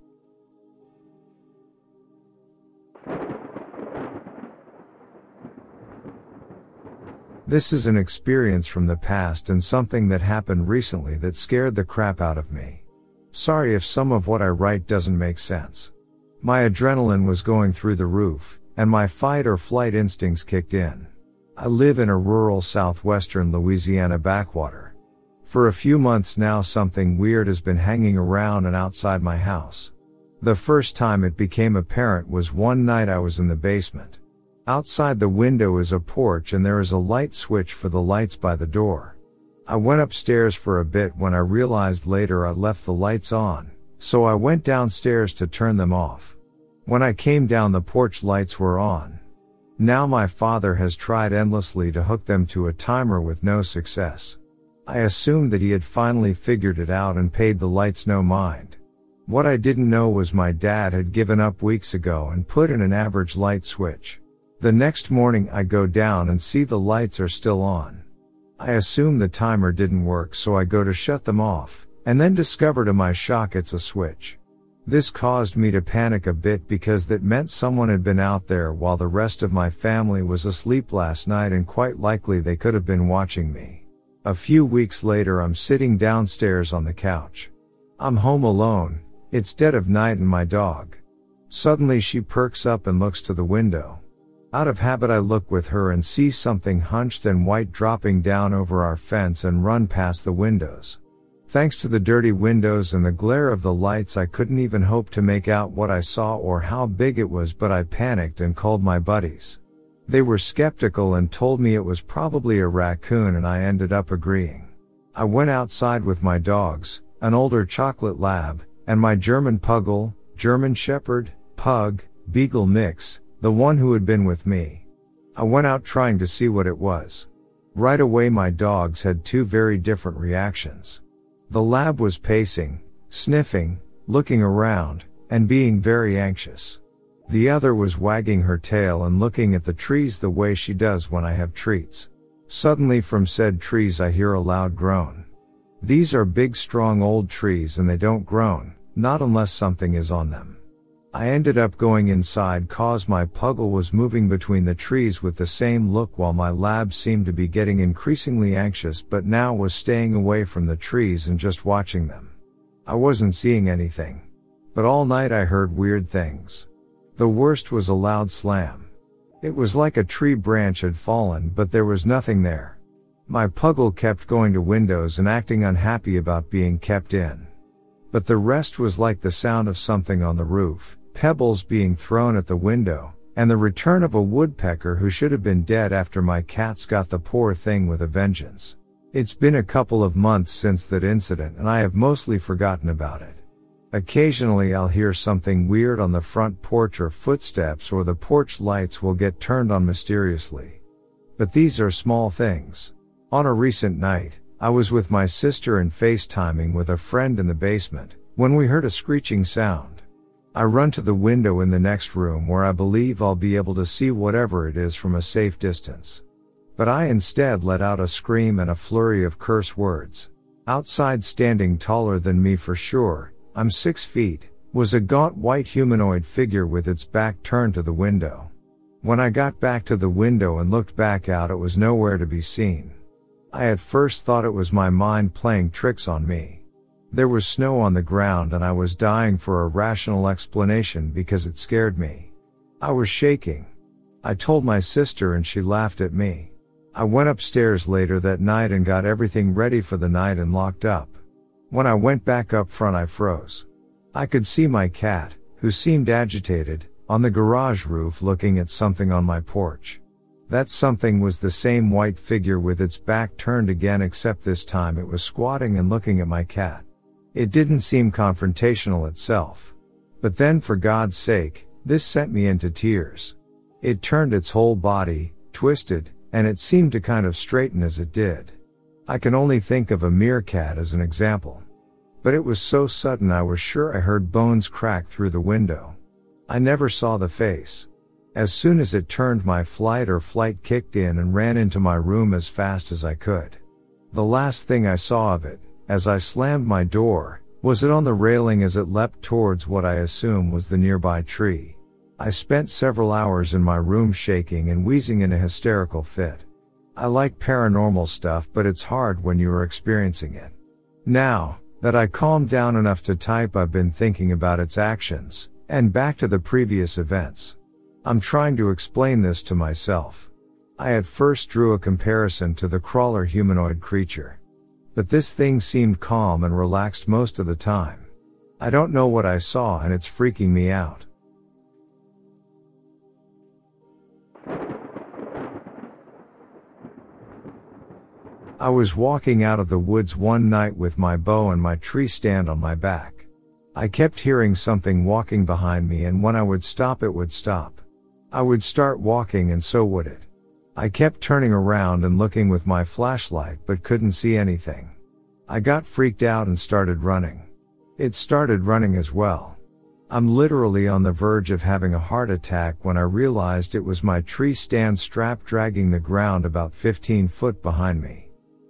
This is an experience from the past and something that happened recently that scared the crap out of me. Sorry if some of what I write doesn't make sense. My adrenaline was going through the roof, and my fight or flight instincts kicked in. I live in a rural southwestern Louisiana backwater. For a few months now something weird has been hanging around and outside my house. The first time it became apparent was one night I was in the basement. Outside the window is a porch and there is a light switch for the lights by the door. I went upstairs for a bit when I realized later I left the lights on, so I went downstairs to turn them off. When I came down the porch lights were on. Now my father has tried endlessly to hook them to a timer with no success. I assumed that he had finally figured it out and paid the lights no mind. What I didn't know was my dad had given up weeks ago and put in an average light switch. The next morning I go down and see the lights are still on. I assume the timer didn't work, so I go to shut them off, and then discover to my shock it's a switch. This caused me to panic a bit because that meant someone had been out there while the rest of my family was asleep last night, and quite likely they could have been watching me. A few weeks later I'm sitting downstairs on the couch. I'm home alone, it's dead of night, and my dog. Suddenly she perks up and looks to the window. Out of habit I look with her and see something hunched and white dropping down over our fence and run past the windows. Thanks to the dirty windows and the glare of the lights I couldn't even hope to make out what I saw or how big it was, but I panicked and called my buddies. They were skeptical and told me it was probably a raccoon, and I ended up agreeing. I went outside with my dogs, an older chocolate lab, and my German puggle, German shepherd, pug, beagle mix, the one who had been with me. I went out trying to see what it was. Right away my dogs had two very different reactions. The lab was pacing, sniffing, looking around, and being very anxious. The other was wagging her tail and looking at the trees the way she does when I have treats. Suddenly from said trees I hear a loud groan. These are big strong old trees and they don't groan, not unless something is on them. I ended up going inside cause my puggle was moving between the trees with the same look, while my lab seemed to be getting increasingly anxious but now was staying away from the trees and just watching them. I wasn't seeing anything. But all night I heard weird things. The worst was a loud slam. It was like a tree branch had fallen, but there was nothing there. My puggle kept going to windows and acting unhappy about being kept in. But the rest was like the sound of something on the roof, pebbles being thrown at the window, and the return of a woodpecker who should have been dead after my cats got the poor thing with a vengeance. It's been a couple of months since that incident and I have mostly forgotten about it. Occasionally I'll hear something weird on the front porch or footsteps, or the porch lights will get turned on mysteriously. But these are small things. On a recent night, I was with my sister and FaceTiming with a friend in the basement, when we heard a screeching sound. I run to the window in the next room where I believe I'll be able to see whatever it is from a safe distance. But I instead let out a scream and a flurry of curse words. Outside, standing taller than me for sure, I'm 6 feet, was a gaunt white humanoid figure with its back turned to the window. When I got back to the window and looked back out, it was nowhere to be seen. I at first thought it was my mind playing tricks on me. There was snow on the ground and I was dying for a rational explanation because it scared me. I was shaking. I told my sister and she laughed at me. I went upstairs later that night and got everything ready for the night and locked up. When I went back up front I froze. I could see my cat, who seemed agitated, on the garage roof looking at something on my porch. That something was the same white figure with its back turned again, except this time it was squatting and looking at my cat. It didn't seem confrontational itself. But then, for God's sake, this sent me into tears. It turned its whole body, twisted, and it seemed to kind of straighten as it did. I can only think of a meerkat as an example. But it was so sudden I was sure I heard bones crack through the window. I never saw the face. As soon as it turned, my flight kicked in and ran into my room as fast as I could. The last thing I saw of it, as I slammed my door, was it on the railing as it leapt towards what I assume was the nearby tree. I spent several hours in my room shaking and wheezing in a hysterical fit. I like paranormal stuff, but it's hard when you are experiencing it. Now that I calmed down enough to type, I've been thinking about its actions, and back to the previous events. I'm trying to explain this to myself. I at first drew a comparison to the crawler humanoid creature. But this thing seemed calm and relaxed most of the time. I don't know what I saw and it's freaking me out. I was walking out of the woods one night with my bow and my tree stand on my back. I kept hearing something walking behind me, and when I would stop, it would stop. I would start walking and so would it. I kept turning around and looking with my flashlight but couldn't see anything. I got freaked out and started running. It started running as well. I'm literally on the verge of having a heart attack when I realized it was my tree stand strap dragging the ground about 15 foot behind me.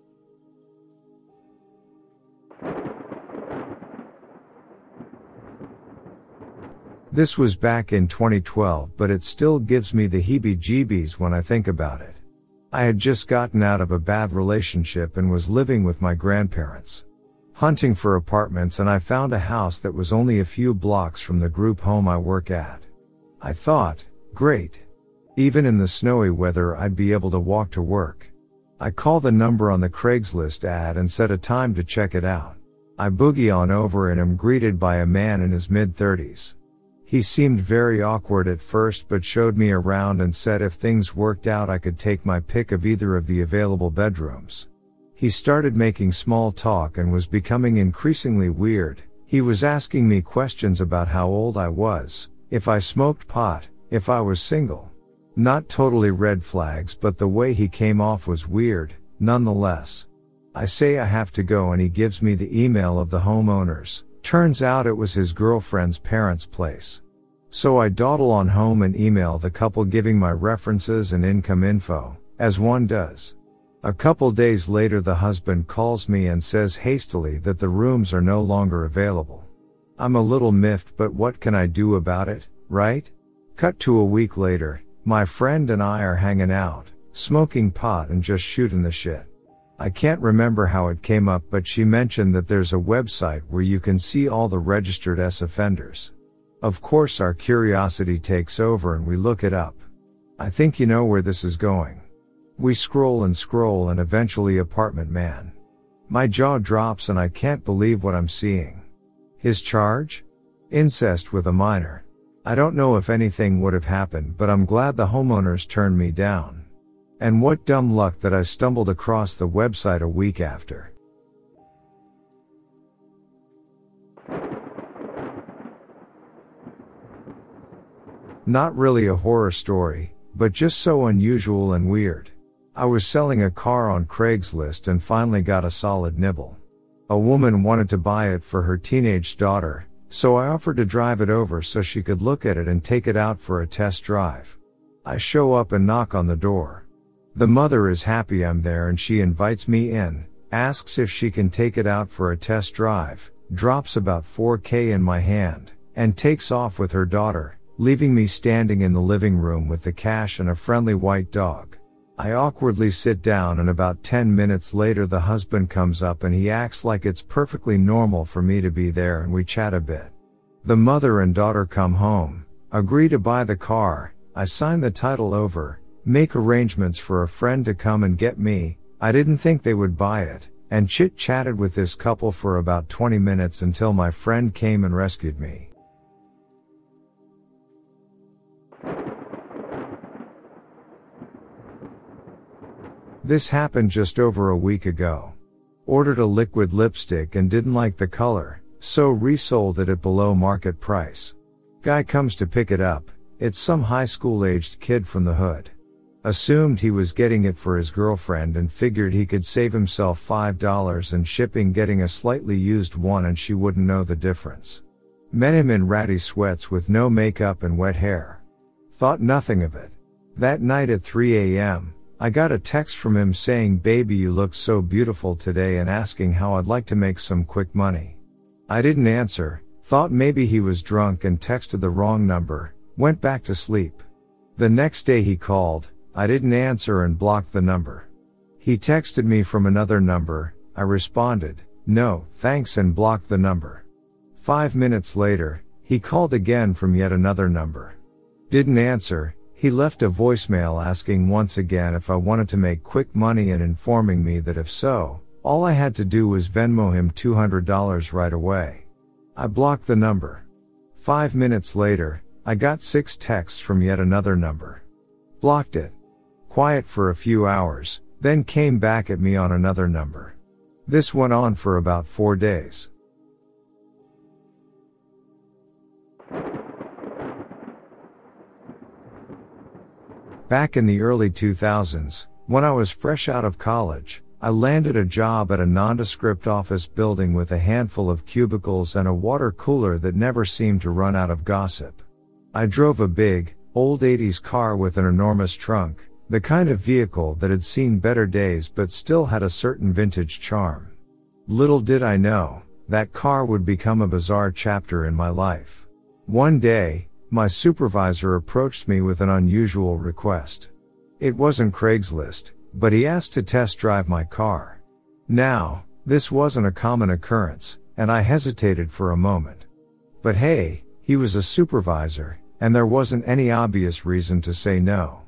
This was back in 2012, but it still gives me the heebie-jeebies when I think about it. I had just gotten out of a bad relationship and was living with my grandparents, hunting for apartments, and I found a house that was only a few blocks from the group home I work at. I thought, great. Even in the snowy weather I'd be able to walk to work. I call the number on the Craigslist ad and set a time to check it out. I boogie on over and am greeted by a man in his mid-30s. He seemed very awkward at first but showed me around and said if things worked out I could take my pick of either of the available bedrooms. He started making small talk and was becoming increasingly weird. He was asking me questions about how old I was, if I smoked pot, if I was single. Not totally red flags, but the way he came off was weird, nonetheless. I say I have to go and he gives me the email of the homeowners. Turns out it was his girlfriend's parents' place. So I dawdle on home and email the couple, giving my references and income info, as one does. A couple days later the husband calls me and says hastily that the rooms are no longer available. I'm a little miffed, but what can I do about it, right? Cut to a week later, my friend and I are hanging out, smoking pot and just shooting the shit. I can't remember how it came up, but she mentioned that there's a website where you can see all the registered S offenders. Of course our curiosity takes over and we look it up. I think you know where this is going. We scroll and eventually apartment man. My jaw drops and I can't believe what I'm seeing. His charge? Incest with a minor. I don't know if anything would have happened, but I'm glad the homeowners turned me down. And what dumb luck that I stumbled across the website a week after. Not really a horror story, but just so unusual and weird. I was selling a car on Craigslist and finally got a solid nibble. A woman wanted to buy it for her teenage daughter, so I offered to drive it over so she could look at it and take it out for a test drive. I show up and knock on the door. The mother is happy I'm there and she invites me in, asks if she can take it out for a test drive, drops about $4,000 in my hand, and takes off with her daughter, leaving me standing in the living room with the cash and a friendly white dog. I awkwardly sit down and about 10 minutes later the husband comes up and he acts like it's perfectly normal for me to be there and we chat a bit. The mother and daughter come home, agree to buy the car, I sign the title over, make arrangements for a friend to come and get me. I didn't think they would buy it, and chit-chatted with this couple for about 20 minutes until my friend came and rescued me. This happened just over a week ago. Ordered a liquid lipstick and didn't like the color, so resold it at below market price. Guy comes to pick it up. It's some high school aged kid from the hood. Assumed he was getting it for his girlfriend and figured he could save himself $5 and shipping getting a slightly used one and she wouldn't know the difference. Met him in ratty sweats with no makeup and wet hair. Thought nothing of it. That night at 3 a.m., I got a text from him saying, "Baby, you look so beautiful today," and asking how I'd like to make some quick money. I didn't answer, thought maybe he was drunk and texted the wrong number, went back to sleep. The next day he called, I didn't answer and blocked the number. He texted me from another number, I responded, "No, thanks," and blocked the number. 5 minutes later, he called again from yet another number. Didn't answer. He left a voicemail asking once again if I wanted to make quick money and informing me that if so, all I had to do was Venmo him $200 right away. I blocked the number. 5 minutes later, I got 6 texts from yet another number. Blocked it. Quiet for a few hours, then came back at me on another number. This went on for about 4 days. Back in the early 2000s, when I was fresh out of college, I landed a job at a nondescript office building with a handful of cubicles and a water cooler that never seemed to run out of gossip. I drove a big, old 80s car with an enormous trunk, the kind of vehicle that had seen better days but still had a certain vintage charm. Little did I know, that car would become a bizarre chapter in my life. One day, my supervisor approached me with an unusual request. It wasn't Craigslist, but he asked to test drive my car. Now, this wasn't a common occurrence, and I hesitated for a moment. But hey, he was a supervisor, and there wasn't any obvious reason to say no.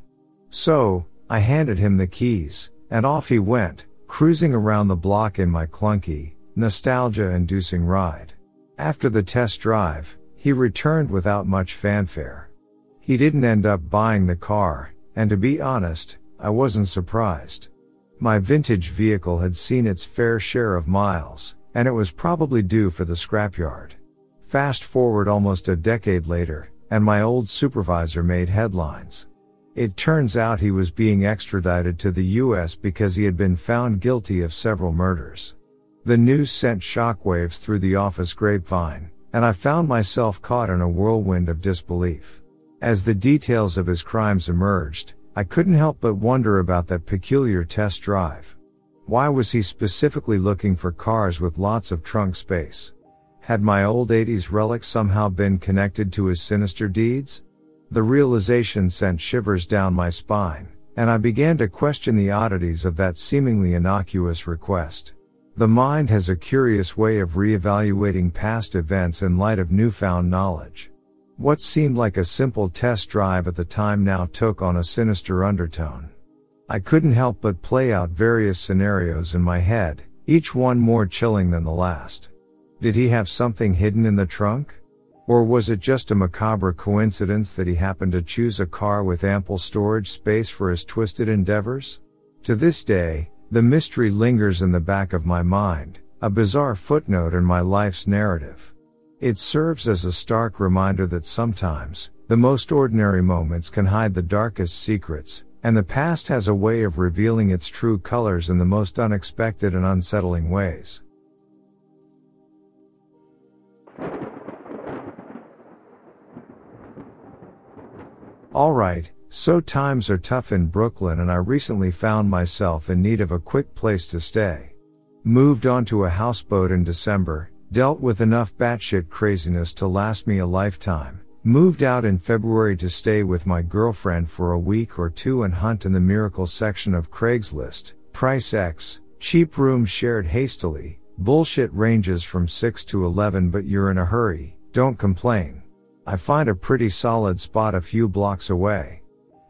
So, I handed him the keys, and off he went, cruising around the block in my clunky, nostalgia-inducing ride. After the test drive, he returned without much fanfare. He didn't end up buying the car, and to be honest, I wasn't surprised. My vintage vehicle had seen its fair share of miles, and it was probably due for the scrapyard. Fast forward almost a decade later, and my old supervisor made headlines. It turns out he was being extradited to the US because he had been found guilty of several murders. The news sent shockwaves through the office grapevine, and I found myself caught in a whirlwind of disbelief. As the details of his crimes emerged, I couldn't help but wonder about that peculiar test drive. Why was he specifically looking for cars with lots of trunk space? Had my old 80s relic somehow been connected to his sinister deeds? The realization sent shivers down my spine, and I began to question the oddities of that seemingly innocuous request. The mind has a curious way of reevaluating past events in light of newfound knowledge. What seemed like a simple test drive at the time now took on a sinister undertone. I couldn't help but play out various scenarios in my head, each one more chilling than the last. Did he have something hidden in the trunk? Or was it just a macabre coincidence that he happened to choose a car with ample storage space for his twisted endeavors? To this day, the mystery lingers in the back of my mind, a bizarre footnote in my life's narrative. It serves as a stark reminder that sometimes, the most ordinary moments can hide the darkest secrets, and the past has a way of revealing its true colors in the most unexpected and unsettling ways. Alright, so times are tough in Brooklyn and I recently found myself in need of a quick place to stay. Moved onto a houseboat in December, dealt with enough batshit craziness to last me a lifetime, moved out in February to stay with my girlfriend for a week or two and hunt in the miracle section of Craigslist, price X, cheap rooms shared hastily, bullshit ranges from 6 to 11 but you're in a hurry, don't complain. I find a pretty solid spot a few blocks away.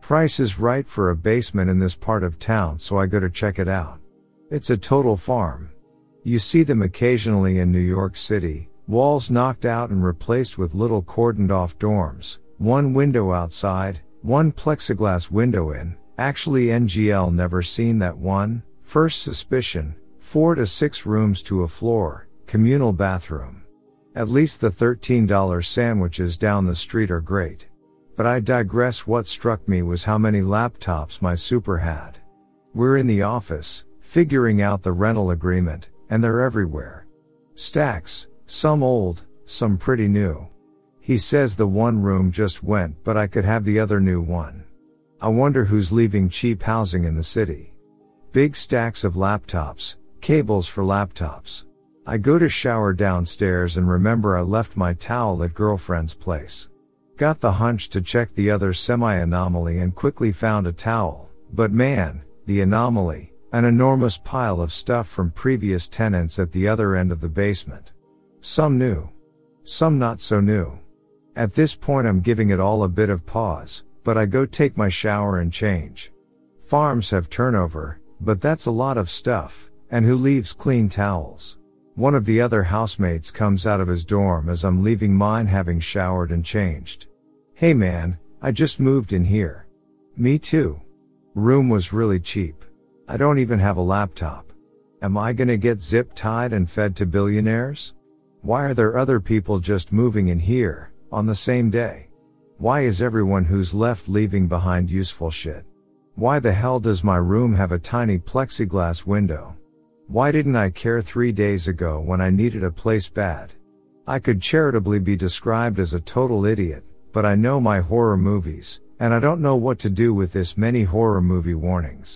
Price is right for a basement in this part of town, so I go to check it out. It's a total farm. You see them occasionally in New York City, walls knocked out and replaced with little cordoned off dorms, one window outside, one plexiglass window in. Actually NGL never seen that one. First suspicion, 4 to 6 rooms to a floor, communal bathroom. At least the $13 sandwiches down the street are great. But I digress. What struck me was how many laptops my super had. We're in the office, figuring out the rental agreement, and they're everywhere. Stacks, some old, some pretty new. He says the one room just went, but I could have the other new one. I wonder who's leaving cheap housing in the city. Big stacks of laptops, cables for laptops. I go to shower downstairs and remember I left my towel at girlfriend's place. Got the hunch to check the other semi-anomaly and quickly found a towel, but man, the anomaly, an enormous pile of stuff from previous tenants at the other end of the basement. Some new, some not so new. At this point I'm giving it all a bit of pause, but I go take my shower and change. Farms have turnover, but that's a lot of stuff, and who leaves clean towels? One of the other housemates comes out of his dorm as I'm leaving mine having showered and changed. Hey man, I just moved in here. Me too. Room was really cheap. I don't even have a laptop. Am I gonna get zip-tied and fed to billionaires? Why are there other people just moving in here, on the same day? Why is everyone who's left leaving behind useful shit? Why the hell does my room have a tiny plexiglass window? Why didn't I care 3 days ago when I needed a place bad? I could charitably be described as a total idiot, but I know my horror movies, and I don't know what to do with this many horror movie warnings.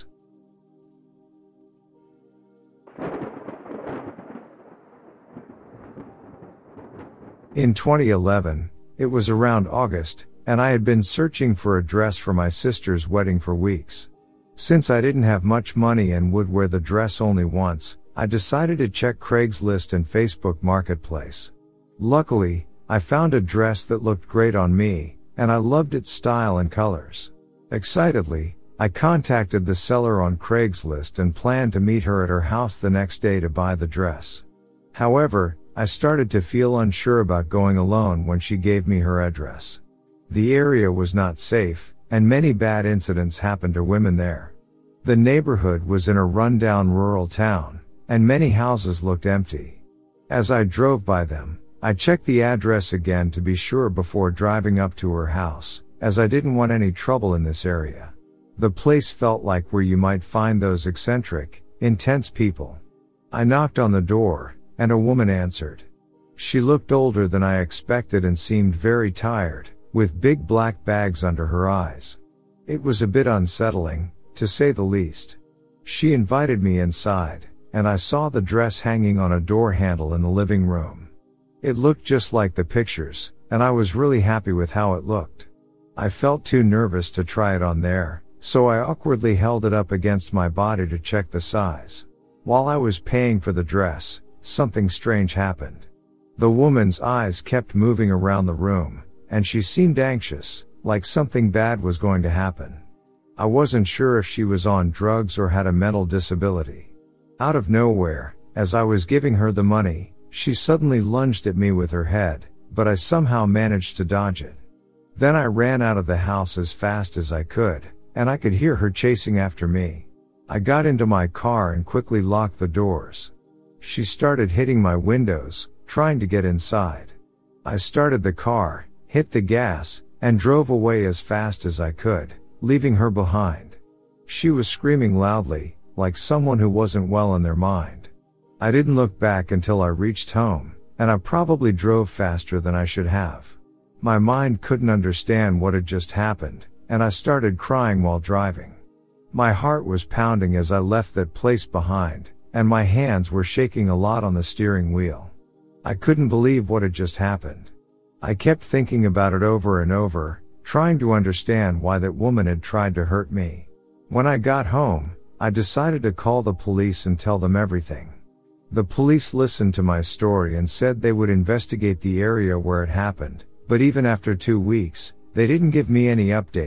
In 2011, it was around August, and I had been searching for a dress for my sister's wedding for weeks. Since I didn't have much money and would wear the dress only once, I decided to check Craigslist and Facebook Marketplace. Luckily, I found a dress that looked great on me, and I loved its style and colors. Excitedly, I contacted the seller on Craigslist and planned to meet her at her house the next day to buy the dress. However, I started to feel unsure about going alone when she gave me her address. The area was not safe, and many bad incidents happened to women there. The neighborhood was in a rundown rural town, and many houses looked empty. As I drove by them, I checked the address again to be sure before driving up to her house, as I didn't want any trouble in this area. The place felt like where you might find those eccentric, intense people. I knocked on the door, and a woman answered. She looked older than I expected and seemed very tired, with big black bags under her eyes. It was a bit unsettling, to say the least. She invited me inside, and I saw the dress hanging on a door handle in the living room. It looked just like the pictures, and I was really happy with how it looked. I felt too nervous to try it on there, so I awkwardly held it up against my body to check the size. While I was paying for the dress, something strange happened. The woman's eyes kept moving around the room, and she seemed anxious, like something bad was going to happen. I wasn't sure if she was on drugs or had a mental disability. Out of nowhere, as I was giving her the money, she suddenly lunged at me with her head, but I somehow managed to dodge it. Then I ran out of the house as fast as I could, and I could hear her chasing after me. I got into my car and quickly locked the doors. She started hitting my windows, trying to get inside. I started the car, hit the gas, and drove away as fast as I could, leaving her behind. She was screaming loudly, like someone who wasn't well in their mind. I didn't look back until I reached home, and I probably drove faster than I should have. My mind couldn't understand what had just happened, and I started crying while driving. My heart was pounding as I left that place behind, and my hands were shaking a lot on the steering wheel. I couldn't believe what had just happened. I kept thinking about it over and over, trying to understand why that woman had tried to hurt me. When I got home, I decided to call the police and tell them everything. The police listened to my story and said they would investigate the area where it happened, but even after 2 weeks, they didn't give me any updates,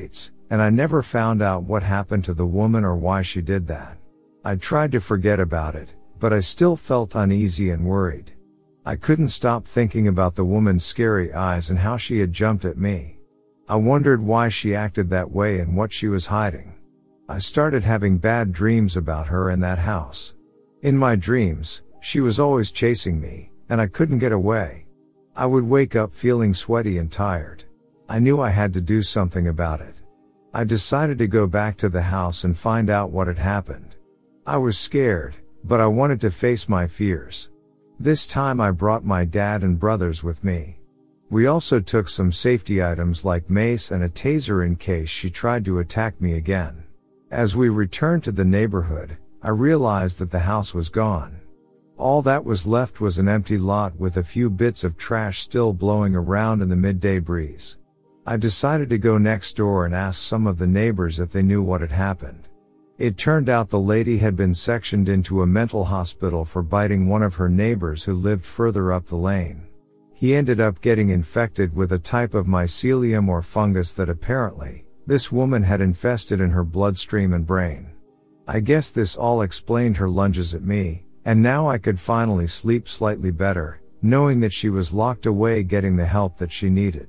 and I never found out what happened to the woman or why she did that. I tried to forget about it, but I still felt uneasy and worried. I couldn't stop thinking about the woman's scary eyes and how she had jumped at me. I wondered why she acted that way and what she was hiding. I started having bad dreams about her and that house. In my dreams, she was always chasing me, and I couldn't get away. I would wake up feeling sweaty and tired. I knew I had to do something about it. I decided to go back to the house and find out what had happened. I was scared, but I wanted to face my fears. This time I brought my dad and brothers with me. We also took some safety items like mace and a taser in case she tried to attack me again. As we returned to the neighborhood, I realized that the house was gone. All that was left was an empty lot with a few bits of trash still blowing around in the midday breeze. I decided to go next door and ask some of the neighbors if they knew what had happened. It turned out the lady had been sectioned into a mental hospital for biting one of her neighbors who lived further up the lane. He ended up getting infected with a type of mycelium or fungus that apparently, this woman had infested in her bloodstream and brain. I guess this all explained her lunges at me, and now I could finally sleep slightly better, knowing that she was locked away getting the help that she needed.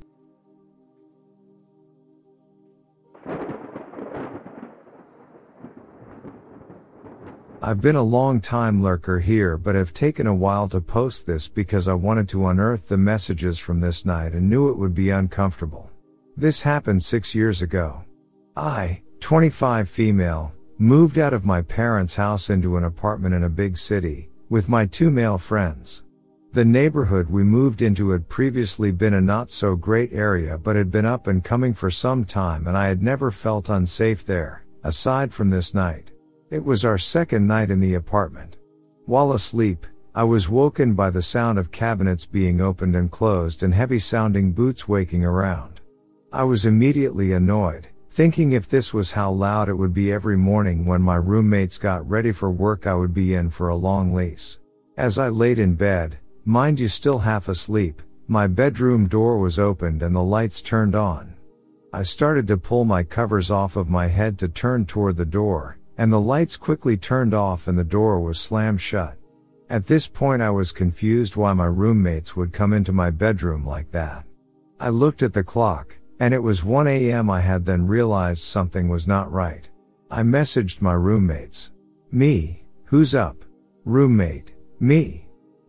I've been a long time lurker here but have taken a while to post this because I wanted to unearth the messages from this night and knew it would be uncomfortable. This happened 6 years ago. I, 25 female, moved out of my parents' house into an apartment in a big city, with my 2 male friends. The neighborhood we moved into had previously been a not so great area but had been up and coming for some time and I had never felt unsafe there, aside from this night. It was our second night in the apartment. While asleep, I was woken by the sound of cabinets being opened and closed and heavy sounding boots waking around. I was immediately annoyed, thinking if this was how loud it would be every morning when my roommates got ready for work I would be in for a long lease. As I laid in bed, mind you still half asleep, my bedroom door was opened and the lights turned on. I started to pull my covers off of my head to turn toward the door, and the lights quickly turned off and the door was slammed shut. At this point I was confused why my roommates would come into my bedroom like that. I looked at the clock, and it was 1 a.m. I had then realized something was not right. I messaged my roommates. Me, who's up? Roommate, me,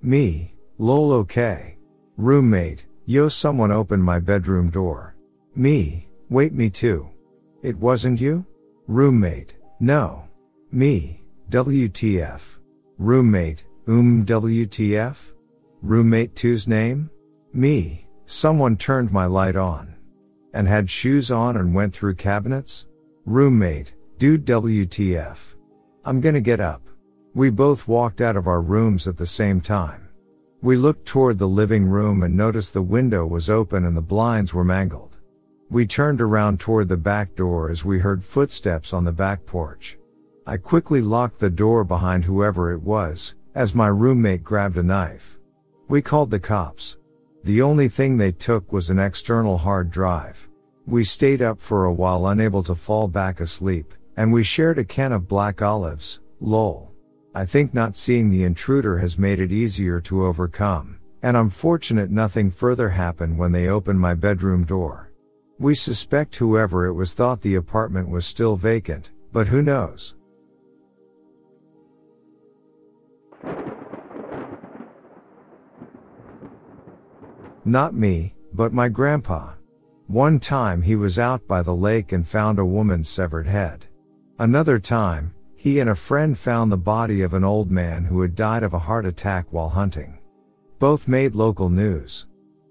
lol okay. Roommate, yo someone opened my bedroom door. Me, wait me too. It wasn't you? Roommate, no. Me, WTF. Roommate, WTF? Roommate 2's name? Me, someone turned my light on. And had shoes on and went through cabinets? Roommate, dude WTF. I'm gonna get up. We both walked out of our rooms at the same time. We looked toward the living room and noticed the window was open and the blinds were mangled. We turned around toward the back door as we heard footsteps on the back porch. I quickly locked the door behind whoever it was, as my roommate grabbed a knife. We called the cops. The only thing they took was an external hard drive. We stayed up for a while unable to fall back asleep, and we shared a can of black olives, lol. I think not seeing the intruder has made it easier to overcome, and I'm fortunate nothing further happened when they opened my bedroom door. We suspect whoever it was thought the apartment was still vacant, but who knows? Not me, but my grandpa. One time he was out by the lake and found a woman's severed head. Another time, he and a friend found the body of an old man who had died of a heart attack while hunting. Both made local news.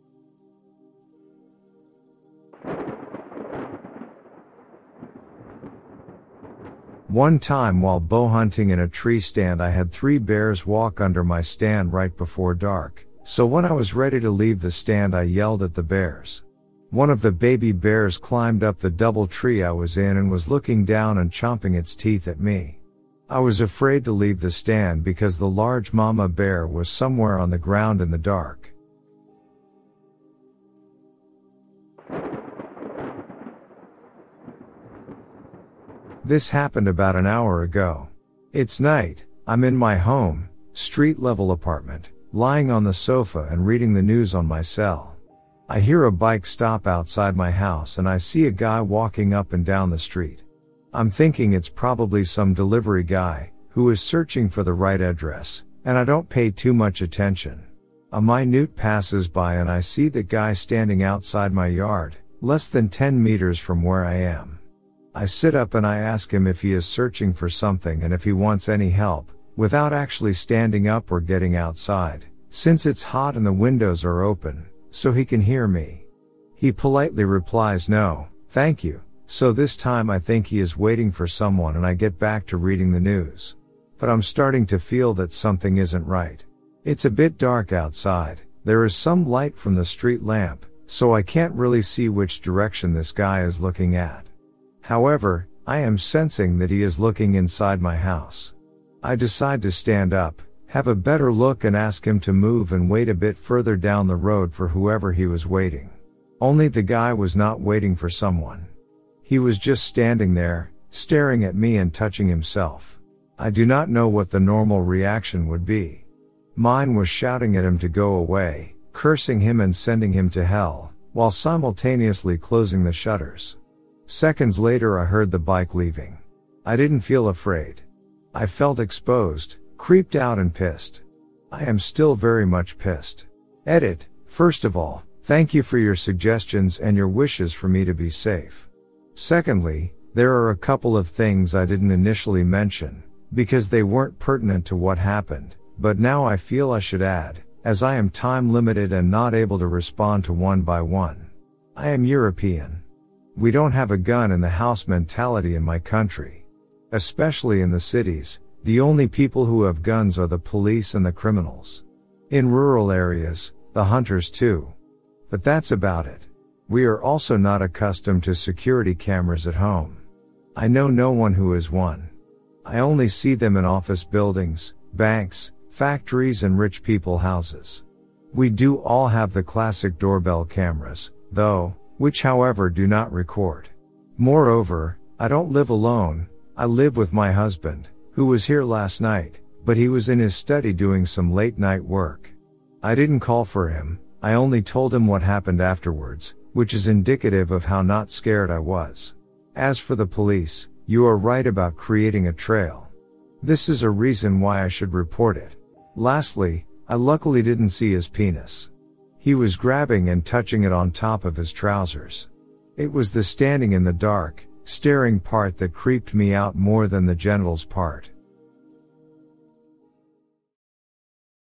One time while bow hunting in a tree stand I had 3 bears walk under my stand right before dark, so when I was ready to leave the stand I yelled at the bears. One of the baby bears climbed up the double tree I was in and was looking down and chomping its teeth at me. I was afraid to leave the stand because the large mama bear was somewhere on the ground in the dark. This happened about an hour ago. It's night, I'm in my home, street-level apartment, lying on the sofa and reading the news on my cell. I hear a bike stop outside my house and I see a guy walking up and down the street. I'm thinking it's probably some delivery guy who is searching for the right address, and I don't pay too much attention. A minute passes by and I see the guy standing outside my yard, less than 10 meters from where I am. I sit up and I ask him if he is searching for something and if he wants any help, without actually standing up or getting outside, since it's hot and the windows are open, so he can hear me. He politely replies no, thank you, so this time I think he is waiting for someone and I get back to reading the news. But I'm starting to feel that something isn't right. It's a bit dark outside, there is some light from the street lamp, so I can't really see which direction this guy is looking at. However, I am sensing that he is looking inside my house. I decide to stand up, have a better look and ask him to move and wait a bit further down the road for whoever he was waiting. Only the guy was not waiting for someone. He was just standing there, staring at me and touching himself. I do not know what the normal reaction would be. Mine was shouting at him to go away, cursing him and sending him to hell, while simultaneously closing the shutters. Seconds later I heard the bike leaving. I didn't feel afraid. I felt exposed, creeped out and pissed. I am still very much pissed. Edit. First of all, thank you for your suggestions and your wishes for me to be safe. Secondly, there are a couple of things I didn't initially mention, because they weren't pertinent to what happened, but now I feel I should add, as I am time limited and not able to respond to one by one. I am European. We don't have a gun in the house mentality in my country. Especially in the cities, the only people who have guns are the police and the criminals. In rural areas, the hunters too. But that's about it. We are also not accustomed to security cameras at home. I know no one who has one. I only see them in office buildings, banks, factories and rich people houses. We do all have the classic doorbell cameras, though, which however do not record. Moreover, I don't live alone, I live with my husband, who was here last night, but he was in his study doing some late night work. I didn't call for him, I only told him what happened afterwards, which is indicative of how not scared I was. As for the police, you are right about creating a trail. This is a reason why I should report it. Lastly, I luckily didn't see his penis. He was grabbing and touching it on top of his trousers. It was the standing in the dark, staring part that creeped me out more than the genitals part.